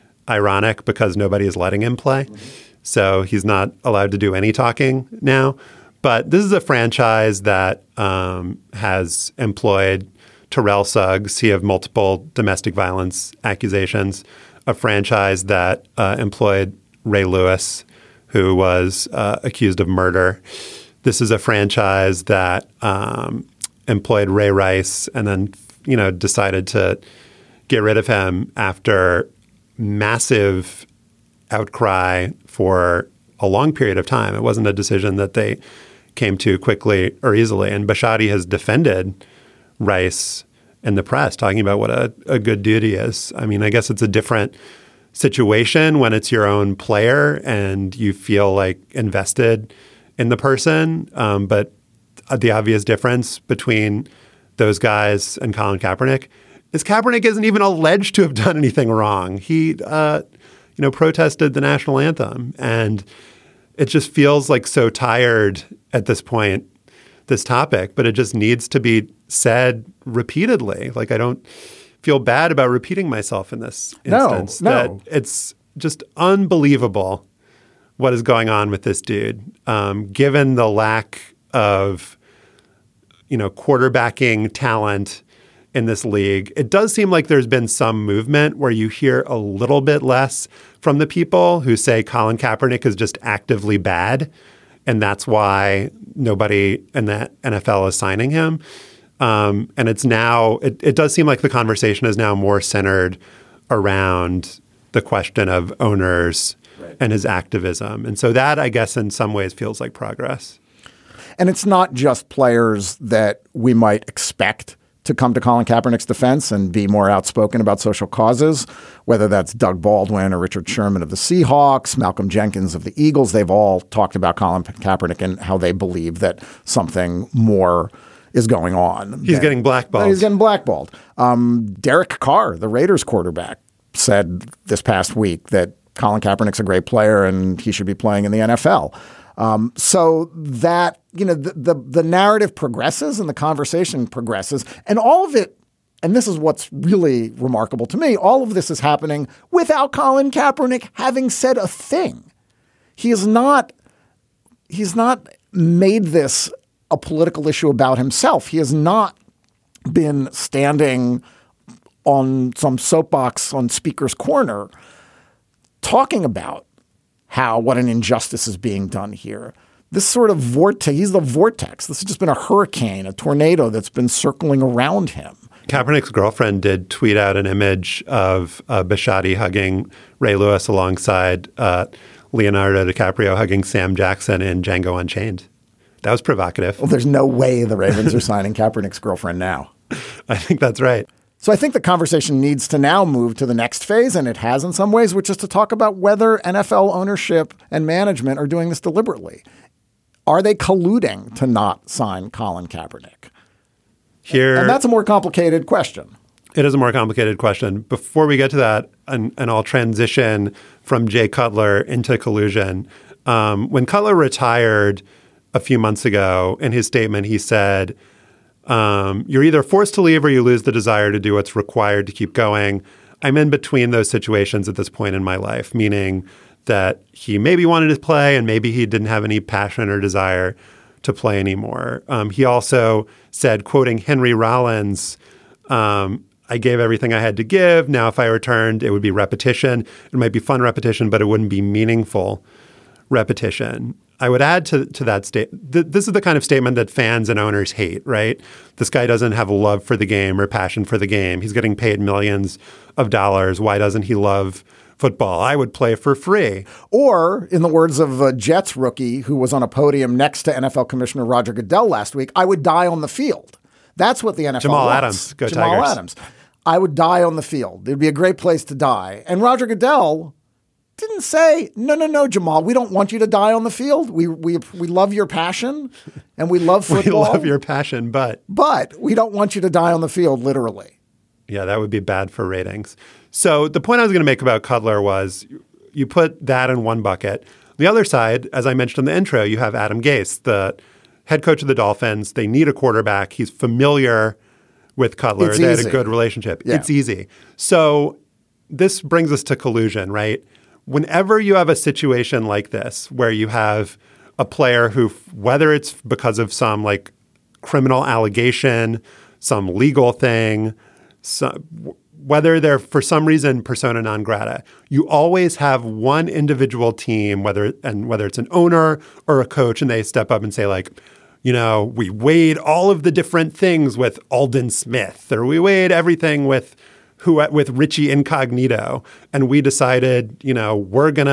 ironic because nobody is letting him play. Mm-hmm. So he's not allowed to do any talking now. But this is a franchise that um, has employed Terrell Suggs. He have multiple domestic violence accusations. A franchise that uh, employed Ray Lewis, who was uh, accused of murder. This is a franchise that um, employed Ray Rice and then, you know, decided to get rid of him after massive outcry for a long period of time. It wasn't a decision that they came to quickly or easily. And Bisciotti has defended Rice in the press, talking about what a, a good dude he is. I mean, I guess it's a different situation when it's your own player and you feel like invested in the person. Um, but the obvious difference between those guys and Colin Kaepernick is Kaepernick isn't even alleged to have done anything wrong. He, uh, you know, protested the national anthem, and it just feels like so tired at this point, this topic, but it just needs to be said repeatedly. Like, I don't feel bad about repeating myself in this instance. No, that no. It's just unbelievable what is going on with this dude, um, given the lack of, you know, quarterbacking talent in this league. It does seem like there's been some movement where you hear a little bit less from the people who say Colin Kaepernick is just actively bad, and that's why nobody in the N F L is signing him. Um, and it's now, it, it does seem like the conversation is now more centered around the question of owners right. and his activism. And so that, I guess, in some ways feels like progress. And it's not just players that we might expect to come to Colin Kaepernick's defense and be more outspoken about social causes, whether that's Doug Baldwin or Richard Sherman of the Seahawks, Malcolm Jenkins of the Eagles. They've all talked about Colin Kaepernick and how they believe that something more is going on. He's than, getting blackballed. He's getting blackballed. Um, Derek Carr, the Raiders quarterback, said this past week that Colin Kaepernick's a great player and he should be playing in the N F L. Um, so that, you know, the, the the narrative progresses and the conversation progresses, and all of it, and this is what's really remarkable to me, all of this is happening without Colin Kaepernick having said a thing. He is not, he's not made this a political issue about himself. He has not been standing on some soapbox on Speaker's Corner talking about how what an injustice is being done here. This sort of vortex, he's the vortex. This has just been a hurricane, a tornado that's been circling around him. Kaepernick's girlfriend did tweet out an image of uh, Bisciotti hugging Ray Lewis alongside uh, Leonardo DiCaprio hugging Sam Jackson in Django Unchained. That was provocative. Well, there's no way the Ravens are signing Kaepernick's girlfriend now. I think that's right. So I think the conversation needs to now move to the next phase, and it has in some ways, which is to talk about whether N F L ownership and management are doing this deliberately. Are they colluding to not sign Colin Kaepernick? Here, and that's a more complicated question. It is a more complicated question. Before we get to that, and, and I'll transition from Jay Cutler into collusion. Um, when Cutler retired a few months ago, in his statement, he said, um, you're either forced to leave or you lose the desire to do what's required to keep going. I'm in between those situations at this point in my life, meaning that he maybe wanted to play and maybe he didn't have any passion or desire to play anymore. Um, he also said, quoting Henry Rollins, um, I gave everything I had to give. Now, if I returned, it would be repetition. It might be fun repetition, but it wouldn't be meaningful repetition. I would add to, to that statement, th- this is the kind of statement that fans and owners hate, right? This guy doesn't have a love for the game or passion for the game. He's getting paid millions of dollars. Why doesn't he love football? I would play for free. Or, in the words of a Jets rookie who was on a podium next to N F L Commissioner Roger Goodell last week, I would die on the field. That's what the N F L Jamal wants. Adams. Go Jamal Tigers. Adams. I would die on the field. It would be a great place to die. And Roger Goodell didn't say, no, no, no, Jamal, we don't want you to die on the field. We we we love your passion and we love football. We love your passion, but... But we don't want you to die on the field, literally. Yeah, that would be bad for ratings. So the point I was going to make about Cutler was you put that in one bucket. The other side, as I mentioned in the intro, you have Adam Gase, the head coach of the Dolphins. They need a quarterback. He's familiar with Cutler. It's they easy. had a good relationship. Yeah. It's easy. So this brings us to collusion, right? Whenever you have a situation like this where you have a player who, whether it's because of some like criminal allegation, some legal thing, some, whether they're for some reason persona non grata, you always have one individual team, whether and whether it's an owner or a coach, and they step up and say like, you know, we weighed all of the different things with Aldon Smith, or we weighed everything with who with Richie Incognito, and we decided, you know, we're gonna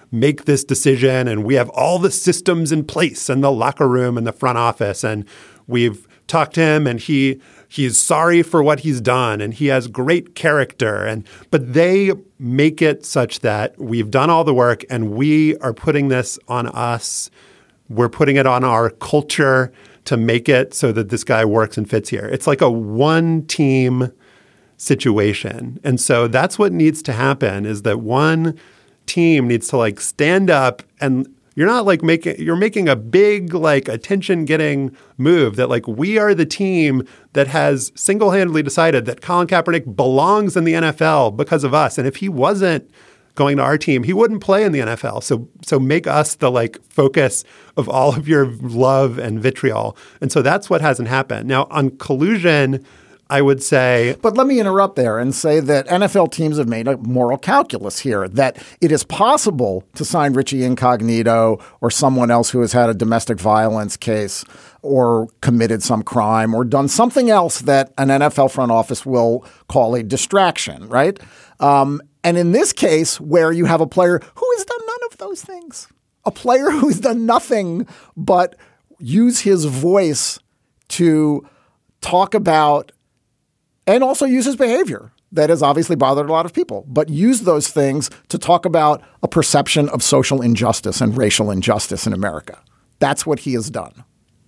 make this decision and we have all the systems in place in the locker room and the front office. And we've talked to him and he he's sorry for what he's done and he has great character. And but they make it such that we've done all the work and we are putting this on us. We're putting it on our culture to make it so that this guy works and fits here. It's like a one team situation. And so that's what needs to happen is that one team needs to like stand up and you're not like making, you're making a big like attention getting move that like we are the team that has single-handedly decided that Colin Kaepernick belongs in the N F L because of us. And if he wasn't going to our team, he wouldn't play in the N F L. So, so make us the like focus of all of your love and vitriol. And so that's what hasn't happened. Now on collusion, I would say. But let me interrupt there and say that N F L teams have made a moral calculus here, that it is possible to sign Richie Incognito or someone else who has had a domestic violence case or committed some crime or done something else that an N F L front office will call a distraction, right? Um, and in this case, where you have a player who has done none of those things, a player who has done nothing but use his voice to talk about and also use his behavior that has obviously bothered a lot of people, but use those things to talk about a perception of social injustice and racial injustice in America. That's what he has done.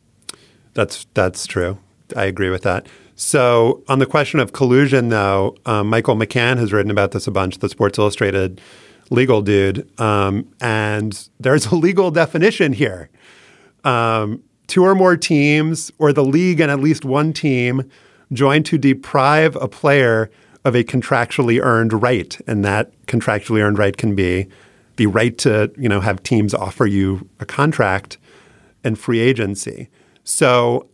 That's that's true. I agree with that. So on the question of collusion, though, um, Michael McCann has written about this a bunch, the Sports Illustrated legal dude, um, and there's a legal definition here. Um, two or more teams or the league and at least one team joined to deprive a player of a contractually earned right. And that contractually earned right can be the right to, you know, have teams offer you a contract and free agency. So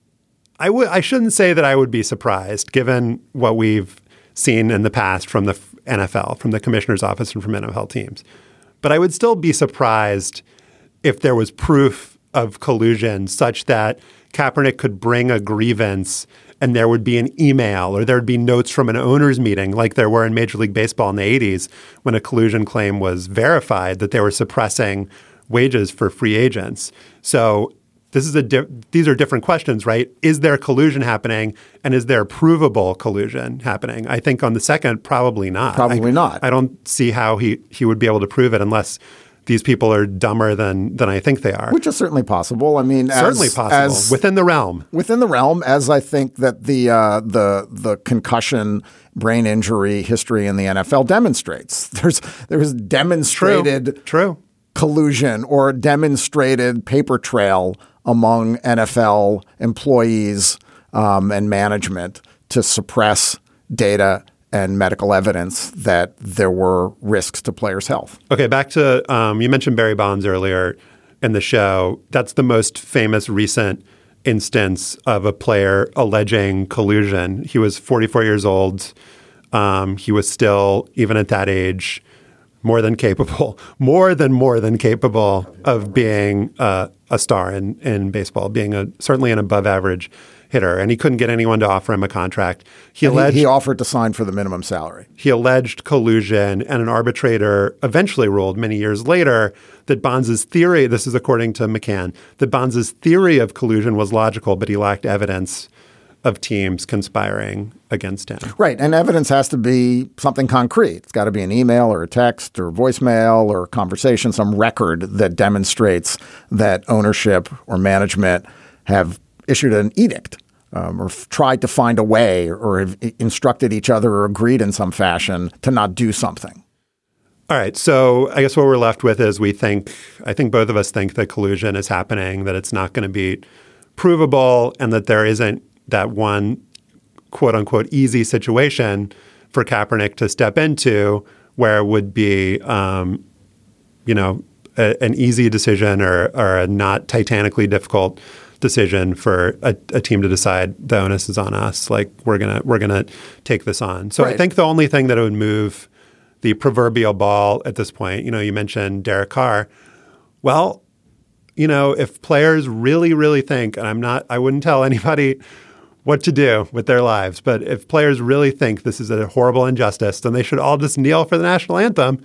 I would I shouldn't say that I would be surprised given what we've seen in the past from the N F L, from the commissioner's office and from N F L teams. But I would still be surprised if there was proof of collusion such that Kaepernick could bring a grievance and there would be an email or there would be notes from an owners meeting like there were in Major League Baseball in the eighties when a collusion claim was verified that they were suppressing wages for free agents. So this is a di- these are different questions, right? Is there collusion happening and is there provable collusion happening? I think on the second, probably not. Probably I, not. I don't see how he, he would be able to prove it unless these people are dumber than than I think they are. Which is certainly possible. I mean, certainly as, possible as, within the realm. Within the realm, as I think that the uh, the the concussion brain injury history in the N F L demonstrates. There's there's demonstrated True. True. collusion or demonstrated paper trail among N F L employees um, and management to suppress data and medical evidence that there were risks to players' health. Okay, back to, um, you mentioned Barry Bonds earlier in the show. That's the most famous recent instance of a player alleging collusion. He was forty-four years old. Um, he was still, even at that age, more than capable, more than more than capable of being uh, a star in, in baseball, being a certainly an above average hitter, and he couldn't get anyone to offer him a contract. He and alleged he, he offered to sign for the minimum salary. He alleged collusion, and an arbitrator eventually ruled many years later that Bonds' theory, this is according to McCann, that Bonds' theory of collusion was logical, but he lacked evidence of teams conspiring against him. Right, and evidence has to be something concrete. It's got to be an email or a text or voicemail or a conversation, some record that demonstrates that ownership or management have issued an edict um, or f- tried to find a way or have instructed each other or agreed in some fashion to not do something. All right. So I guess what we're left with is we think, I think both of us think that collusion is happening, that it's not going to be provable, and that there isn't that one quote unquote easy situation for Kaepernick to step into where it would be, um, you know, a, an easy decision or, or a not titanically difficult decision for a, a team to decide the onus is on us. Like we're gonna we're gonna take this on. So right. I think the only thing that would move the proverbial ball at this point, you know, you mentioned Derek Carr. Well, you know, if players really, really think, and I'm not, I wouldn't tell anybody what to do with their lives, but if players really think this is a horrible injustice, then they should all just kneel for the national anthem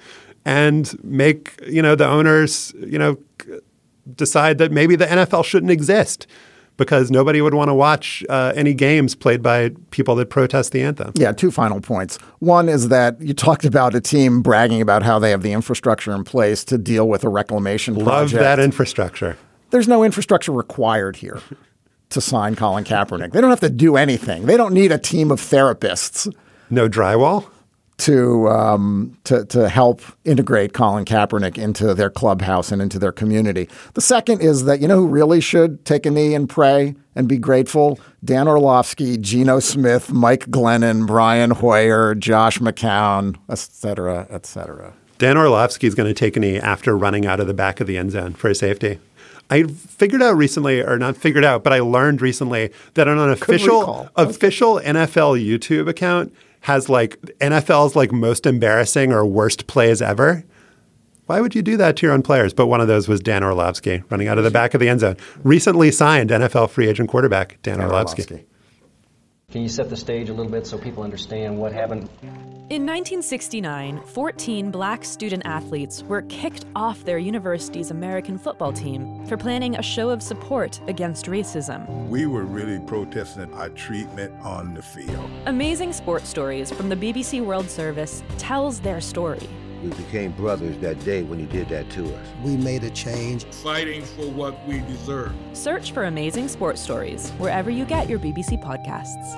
and make, you know, the owners, you know, decide that maybe the N F L shouldn't exist because nobody would want to watch uh, any games played by people that protest the anthem. Yeah, two final points. One is that you talked about a team bragging about how they have the infrastructure in place to deal with a reclamation project. Love that infrastructure. There's no infrastructure required here to sign Colin Kaepernick. They don't have to do anything. They don't need a team of therapists. No drywall? To, um, to to help integrate Colin Kaepernick into their clubhouse and into their community. The second is that, you know who really should take a knee and pray and be grateful? Dan Orlovsky, Geno Smith, Mike Glennon, Brian Hoyer, Josh McCown, et cetera, et cetera. Dan Orlovsky is going to take a knee after running out of the back of the end zone for a safety. I figured out recently, or not figured out, but I learned recently that on an official official N F L YouTube account has like N F L's like most embarrassing or worst plays ever. Why would you do that to your own players? But one of those was Dan Orlovsky running out of the back of the end zone. Recently signed N F L free agent quarterback Dan, Dan Orlovsky. Orlovsky. Can you set the stage a little bit so people understand what happened? In nineteen sixty-nine, fourteen black student athletes were kicked off their university's American football team for planning a show of support against racism. We were really protesting our treatment on the field. Amazing Sports Stories from the B B C World Service tells their story. We became brothers that day when he did that to us. We made a change. Fighting for what we deserve. Search for Amazing Sports Stories wherever you get your B B C podcasts.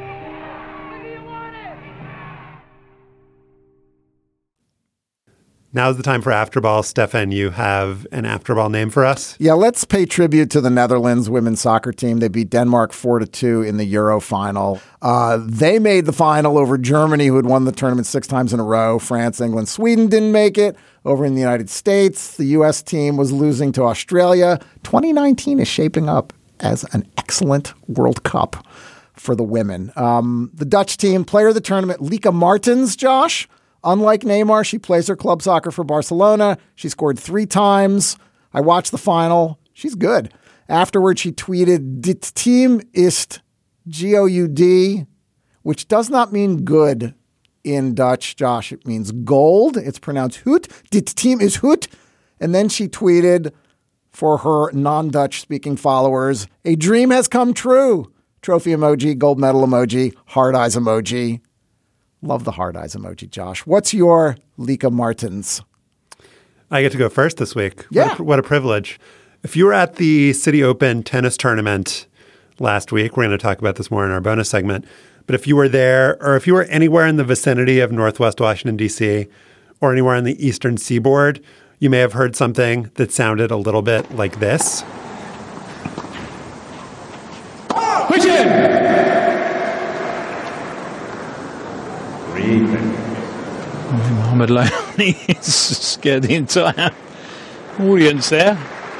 Now's the time for Afterball. Stefan, you have an Afterball name for us? Yeah, let's pay tribute to the Netherlands women's soccer team. They beat Denmark four to two in the Euro final. Uh, they made the final over Germany, who had won the tournament six times in a row. France, England, Sweden didn't make it. Over in the United States, the U S team was losing to Australia. twenty nineteen is shaping up as an excellent World Cup for the women. Um, the Dutch team, player of the tournament, Lieke Martens, Josh. Unlike Neymar, she plays her club soccer for Barcelona. She scored three times. I watched the final. She's good. Afterward, she tweeted, "Dit team ist G O U D," which does not mean good in Dutch, Josh. It means gold. It's pronounced hoot. Dit team is hoot. And then she tweeted for her non-Dutch speaking followers, "A dream has come true." Trophy emoji, gold medal emoji, hard eyes emoji. Love the hard eyes emoji, Josh. What's your Lieke Martens? I get to go first this week. Yeah. What a, what a privilege. If you were at the City Open tennis tournament last week, we're going to talk about this more in our bonus segment, but if you were there or if you were anywhere in the vicinity of Northwest Washington, D C, or anywhere on the Eastern Seaboard, you may have heard something that sounded a little bit like this. Which in? Mohamed Layani is scared the entire audience there.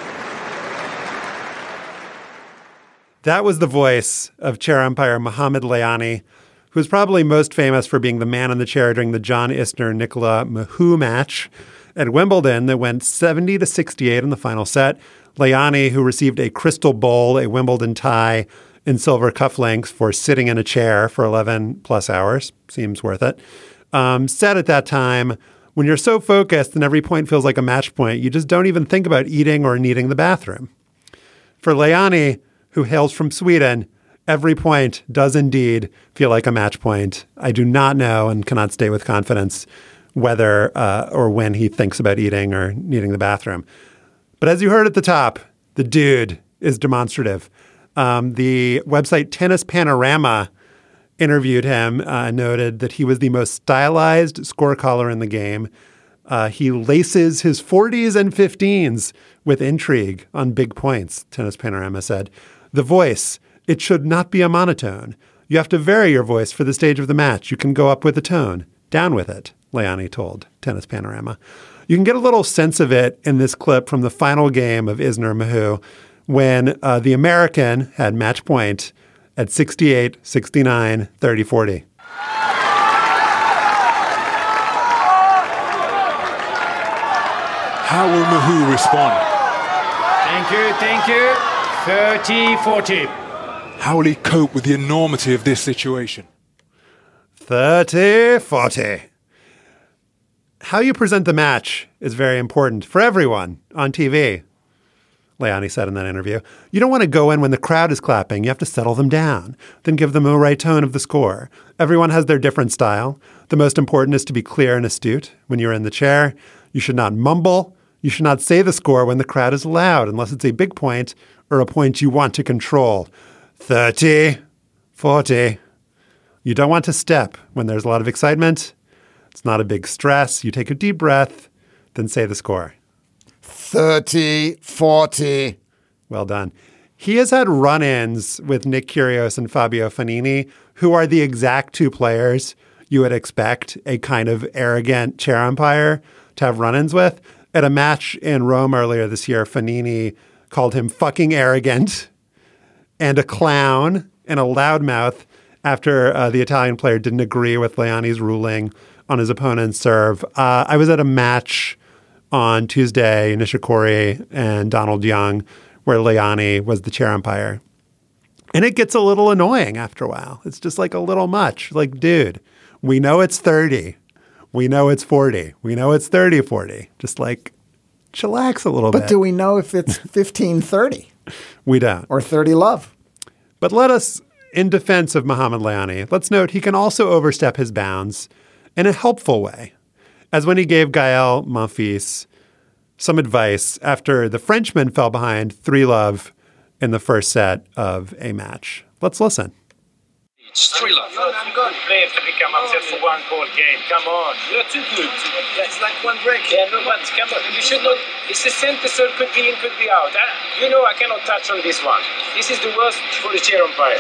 That was the voice of chair umpire Mohamed Layani, who is probably most famous for being the man in the chair during the John Isner-Nicola Mahut match at Wimbledon that went seventy to sixty-eight in the final set. Layani, who received a crystal bowl, a Wimbledon tie, and silver cufflinks for sitting in a chair for eleven plus hours, seems worth it, um, said at that time, when you're so focused and every point feels like a match point, you just don't even think about eating or needing the bathroom. For Layani, who hails from Sweden, every point does indeed feel like a match point. I do not know and cannot state with confidence whether uh, or when he thinks about eating or needing the bathroom. But as you heard at the top, the dude is demonstrative. Um, the website Tennis Panorama interviewed him, uh, noted that he was the most stylized score caller in the game. Uh, he laces his forties and fifteens with intrigue on big points, Tennis Panorama said. The voice, it should not be a monotone. You have to vary your voice for the stage of the match. You can go up with a tone, down with it, Layani told Tennis Panorama. You can get a little sense of it in this clip from the final game of Isner-Mahut when uh, the American had match point at sixty-eight, sixty-nine, thirty, forty. How will Mahut respond? Thank you, thank you. thirty, forty. How will he cope with the enormity of this situation? thirty, forty. How you present the match is very important for everyone on T V, Leone said in that interview. You don't want to go in when the crowd is clapping. You have to settle them down, then give them the right tone of the score. Everyone has their different style. The most important is to be clear and astute when you're in the chair. You should not mumble. You should not say the score when the crowd is loud, unless it's a big point or a point you want to control. thirty, forty. You don't want to step when there's a lot of excitement. It's not a big stress. You take a deep breath, then say the score. thirty, forty. Well done. He has had run-ins with Nick Kyrgios and Fabio Fognini, who are the exact two players you would expect a kind of arrogant chair umpire to have run-ins with. At a match in Rome earlier this year, Fognini called him fucking arrogant and a clown and a loudmouth after uh, the Italian player didn't agree with Leone's ruling on his opponent's serve. Uh, I was at a match on Tuesday, Nishikori and Donald Young, where Leone was the chair umpire. And it gets a little annoying after a while. It's just like a little much. Like, dude, we know it's thirty. We know it's forty. We know it's thirty forty. Just like, chillax a little but bit. But do we know if it's fifteen thirty? We don't. Or thirty love? But let us, in defense of Muhammad Leone, let's note he can also overstep his bounds in a helpful way, as when he gave Gael Monfils some advice after the Frenchman fell behind three love in the first set of a match. Let's listen. It's three love. I'm good. Players to become upset for one ball game. Come on. You're too good. That's like one break. Yeah, no, but come on. You should not. It's a center, so it could be in, could be out. I, you know, I cannot touch on this one. This is the worst for the chair umpire.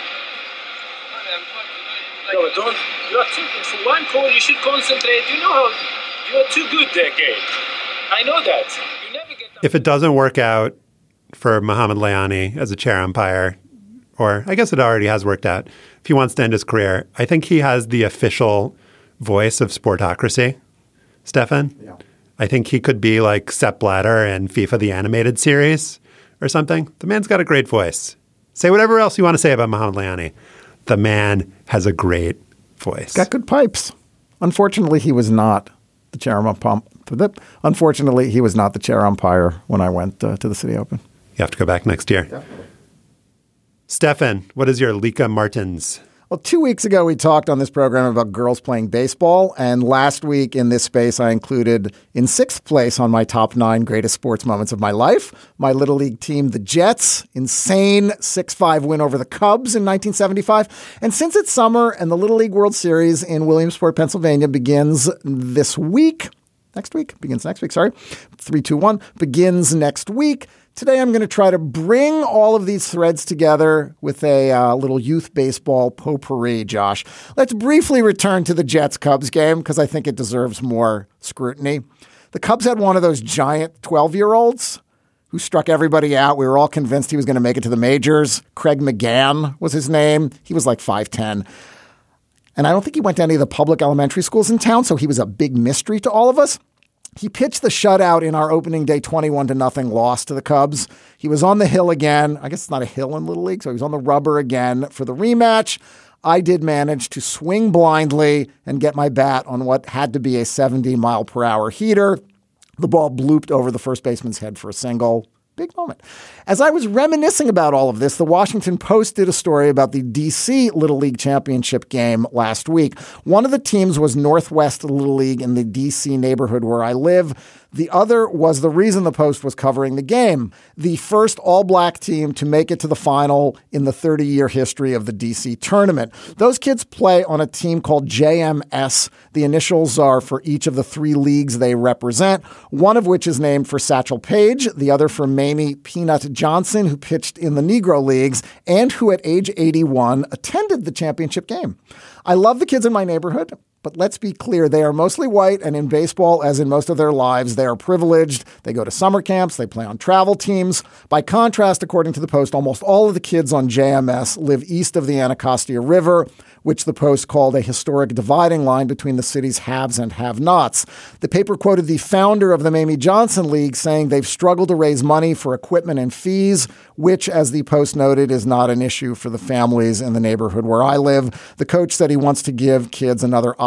No, don't. You're too good. For one call, you should concentrate. You know how you're too good there, Gabe. I know that. You never get. If it doesn't work out for Muhammad Leone as a chair umpire, or I guess it already has worked out, if he wants to end his career, I think he has the official voice of Sportocracy, Stefan. Yeah. I think he could be like Sepp Blatter in FIFA the Animated Series or something. The man's got a great voice. Say whatever else you want to say about Muhammad Leone. The man has a great voice. He's got good pipes. Unfortunately, he was not the chair umpire. Unfortunately, he was not the chair umpire when I went uh, to the City Open. You have to go back next year. Definitely. Stefan, what is your Lika Martins? Well, two weeks ago, we talked on this program about girls playing baseball. And last week in this space, I included in sixth place on my top nine greatest sports moments of my life, my Little League team, the Jets. Insane six five win over the Cubs in nineteen seventy-five. And since it's summer and the Little League World Series in Williamsport, Pennsylvania begins this week, next week, begins next week, sorry, three two one, begins next week. Today, I'm going to try to bring all of these threads together with a uh, little youth baseball potpourri, Josh. Let's briefly return to the Jets-Cubs game because I think it deserves more scrutiny. The Cubs had one of those giant twelve-year-olds who struck everybody out. We were all convinced he was going to make it to the majors. Craig McGann was his name. He was like five ten. And I don't think he went to any of the public elementary schools in town, so he was a big mystery to all of us. He pitched the shutout in our opening day twenty-one to nothing loss to the Cubs. He was on the hill again. I guess it's not a hill in Little League, so he was on the rubber again for the rematch. I did manage to swing blindly and get my bat on what had to be a seventy mile per hour heater. The ball blooped over the first baseman's head for a single. Big moment. As I was reminiscing about all of this, the Washington Post did a story about the D C Little League Championship game last week. One of the teams was Northwest Little League in the D C neighborhood where I live. The other was the reason the Post was covering the game. The first all-black team to make it to the final in the thirty-year history of the D C tournament. Those kids play on a team called J M S. The initials are for each of the three leagues they represent, one of which is named for Satchel Paige, the other for Mamie Peanut Johnson, who pitched in the Negro Leagues and who at age eighty-one attended the championship game. I love the kids in my neighborhood. But let's be clear, they are mostly white, and in baseball, as in most of their lives, they are privileged. They go to summer camps. They play on travel teams. By contrast, according to the Post, almost all of the kids on J M S live east of the Anacostia River, which the Post called a historic dividing line between the city's haves and have-nots. The paper quoted the founder of the Mamie Johnson League saying they've struggled to raise money for equipment and fees, which, as the Post noted, is not an issue for the families in the neighborhood where I live. The coach said he wants to give kids another option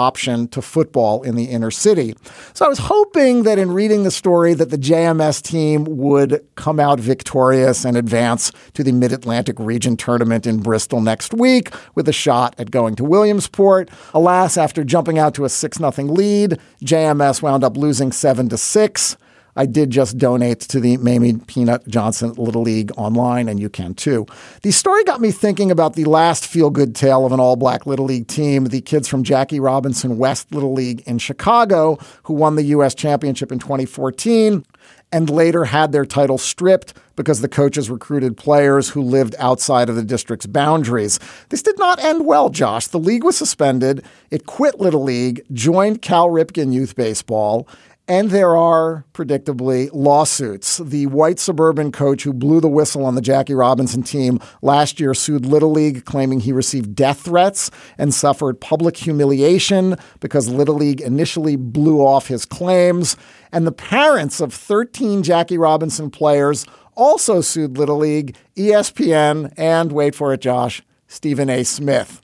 option to football in the inner city. So I was hoping that in reading the story that the J M S team would come out victorious and advance to the Mid-Atlantic Region Tournament in Bristol next week with a shot at going to Williamsport. Alas, after jumping out to a six nothing lead, J M S wound up losing seven to six. I did just donate to the Mamie Peanut Johnson Little League online, and you can too. The story got me thinking about the last feel-good tale of an all-black Little League team, the kids from Jackie Robinson West Little League in Chicago, who won the U S championship in twenty fourteen and later had their title stripped because the coaches recruited players who lived outside of the district's boundaries. This did not end well, Josh. The league was suspended. It quit Little League, joined Cal Ripken Youth Baseball, and there are, predictably, lawsuits. The white suburban coach who blew the whistle on the Jackie Robinson team last year sued Little League, claiming he received death threats and suffered public humiliation because Little League initially blew off his claims. And the parents of thirteen Jackie Robinson players also sued Little League, E S P N, and, wait for it, Josh, Stephen A. Smith.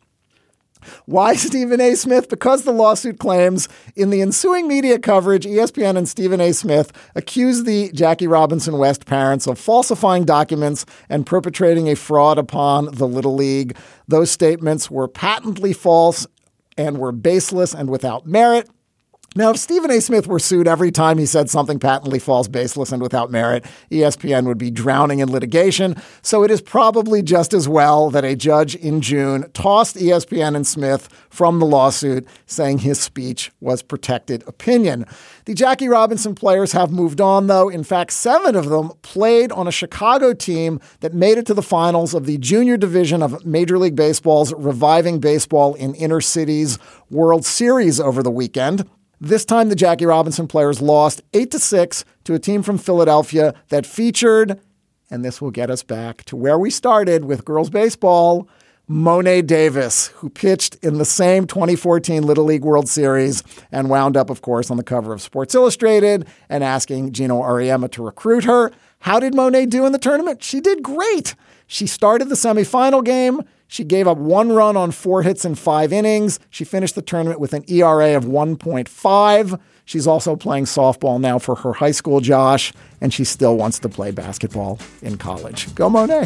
Why Stephen A. Smith? Because the lawsuit claims in the ensuing media coverage, E S P N and Stephen A. Smith accused the Jackie Robinson West parents of falsifying documents and perpetrating a fraud upon the Little League. Those statements were patently false and were baseless and without merit. Now, if Stephen A. Smith were sued every time he said something patently false, baseless, and without merit, E S P N would be drowning in litigation. So it is probably just as well that a judge in June tossed E S P N and Smith from the lawsuit, saying his speech was protected opinion. The Jackie Robinson players have moved on, though. In fact, seven of them played on a Chicago team that made it to the finals of the junior division of Major League Baseball's Reviving Baseball in Inner Cities World Series over the weekend. This time, the Jackie Robinson players lost eight to six to a team from Philadelphia that featured, and this will get us back to where we started with girls baseball, Mo'ne Davis, who pitched in the same twenty fourteen Little League World Series and wound up, of course, on the cover of Sports Illustrated and asking Gino Auriemma to recruit her. How did Mo'ne do in the tournament? She did great. She started the semifinal game. She gave up one run on four hits in five innings. She finished the tournament with an E R A of one point five. She's also playing softball now for her high school, Josh, and she still wants to play basketball in college. Go Mo'ne.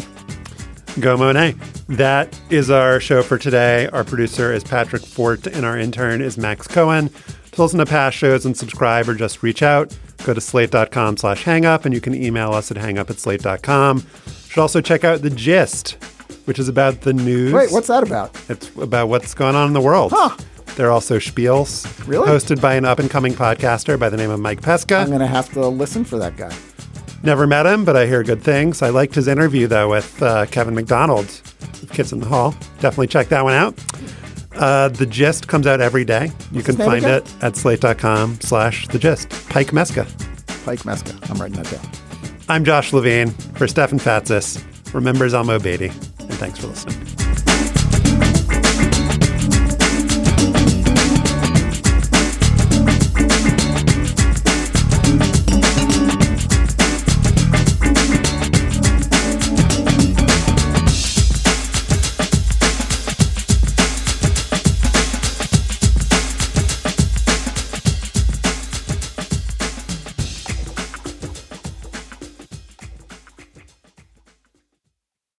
Go Mo'ne. That is our show for today. Our producer is Patrick Fort, and our intern is Max Cohen. To listen to past shows and subscribe or just reach out, go to slate.com slash hangup, and you can email us at hangup at slate dot com. You should also check out The Gist, which is about the news. Wait, what's that about? It's about what's going on in the world. Huh. They're also spiels. Really? Hosted by an up-and-coming podcaster by the name of Mike Pesca. I'm going to have to listen for that guy. Never met him, but I hear good things. I liked his interview, though, with uh, Kevin McDonald, with Kids in the Hall. Definitely check that one out. Uh, the Gist comes out every day. You can find again? it at slate.com slash The Gist. Pike Mesca. Pike Mesca. I'm writing that down. I'm Josh Levine. For Stefan Fatsis, remember Zalmo Beatty, and thanks for listening.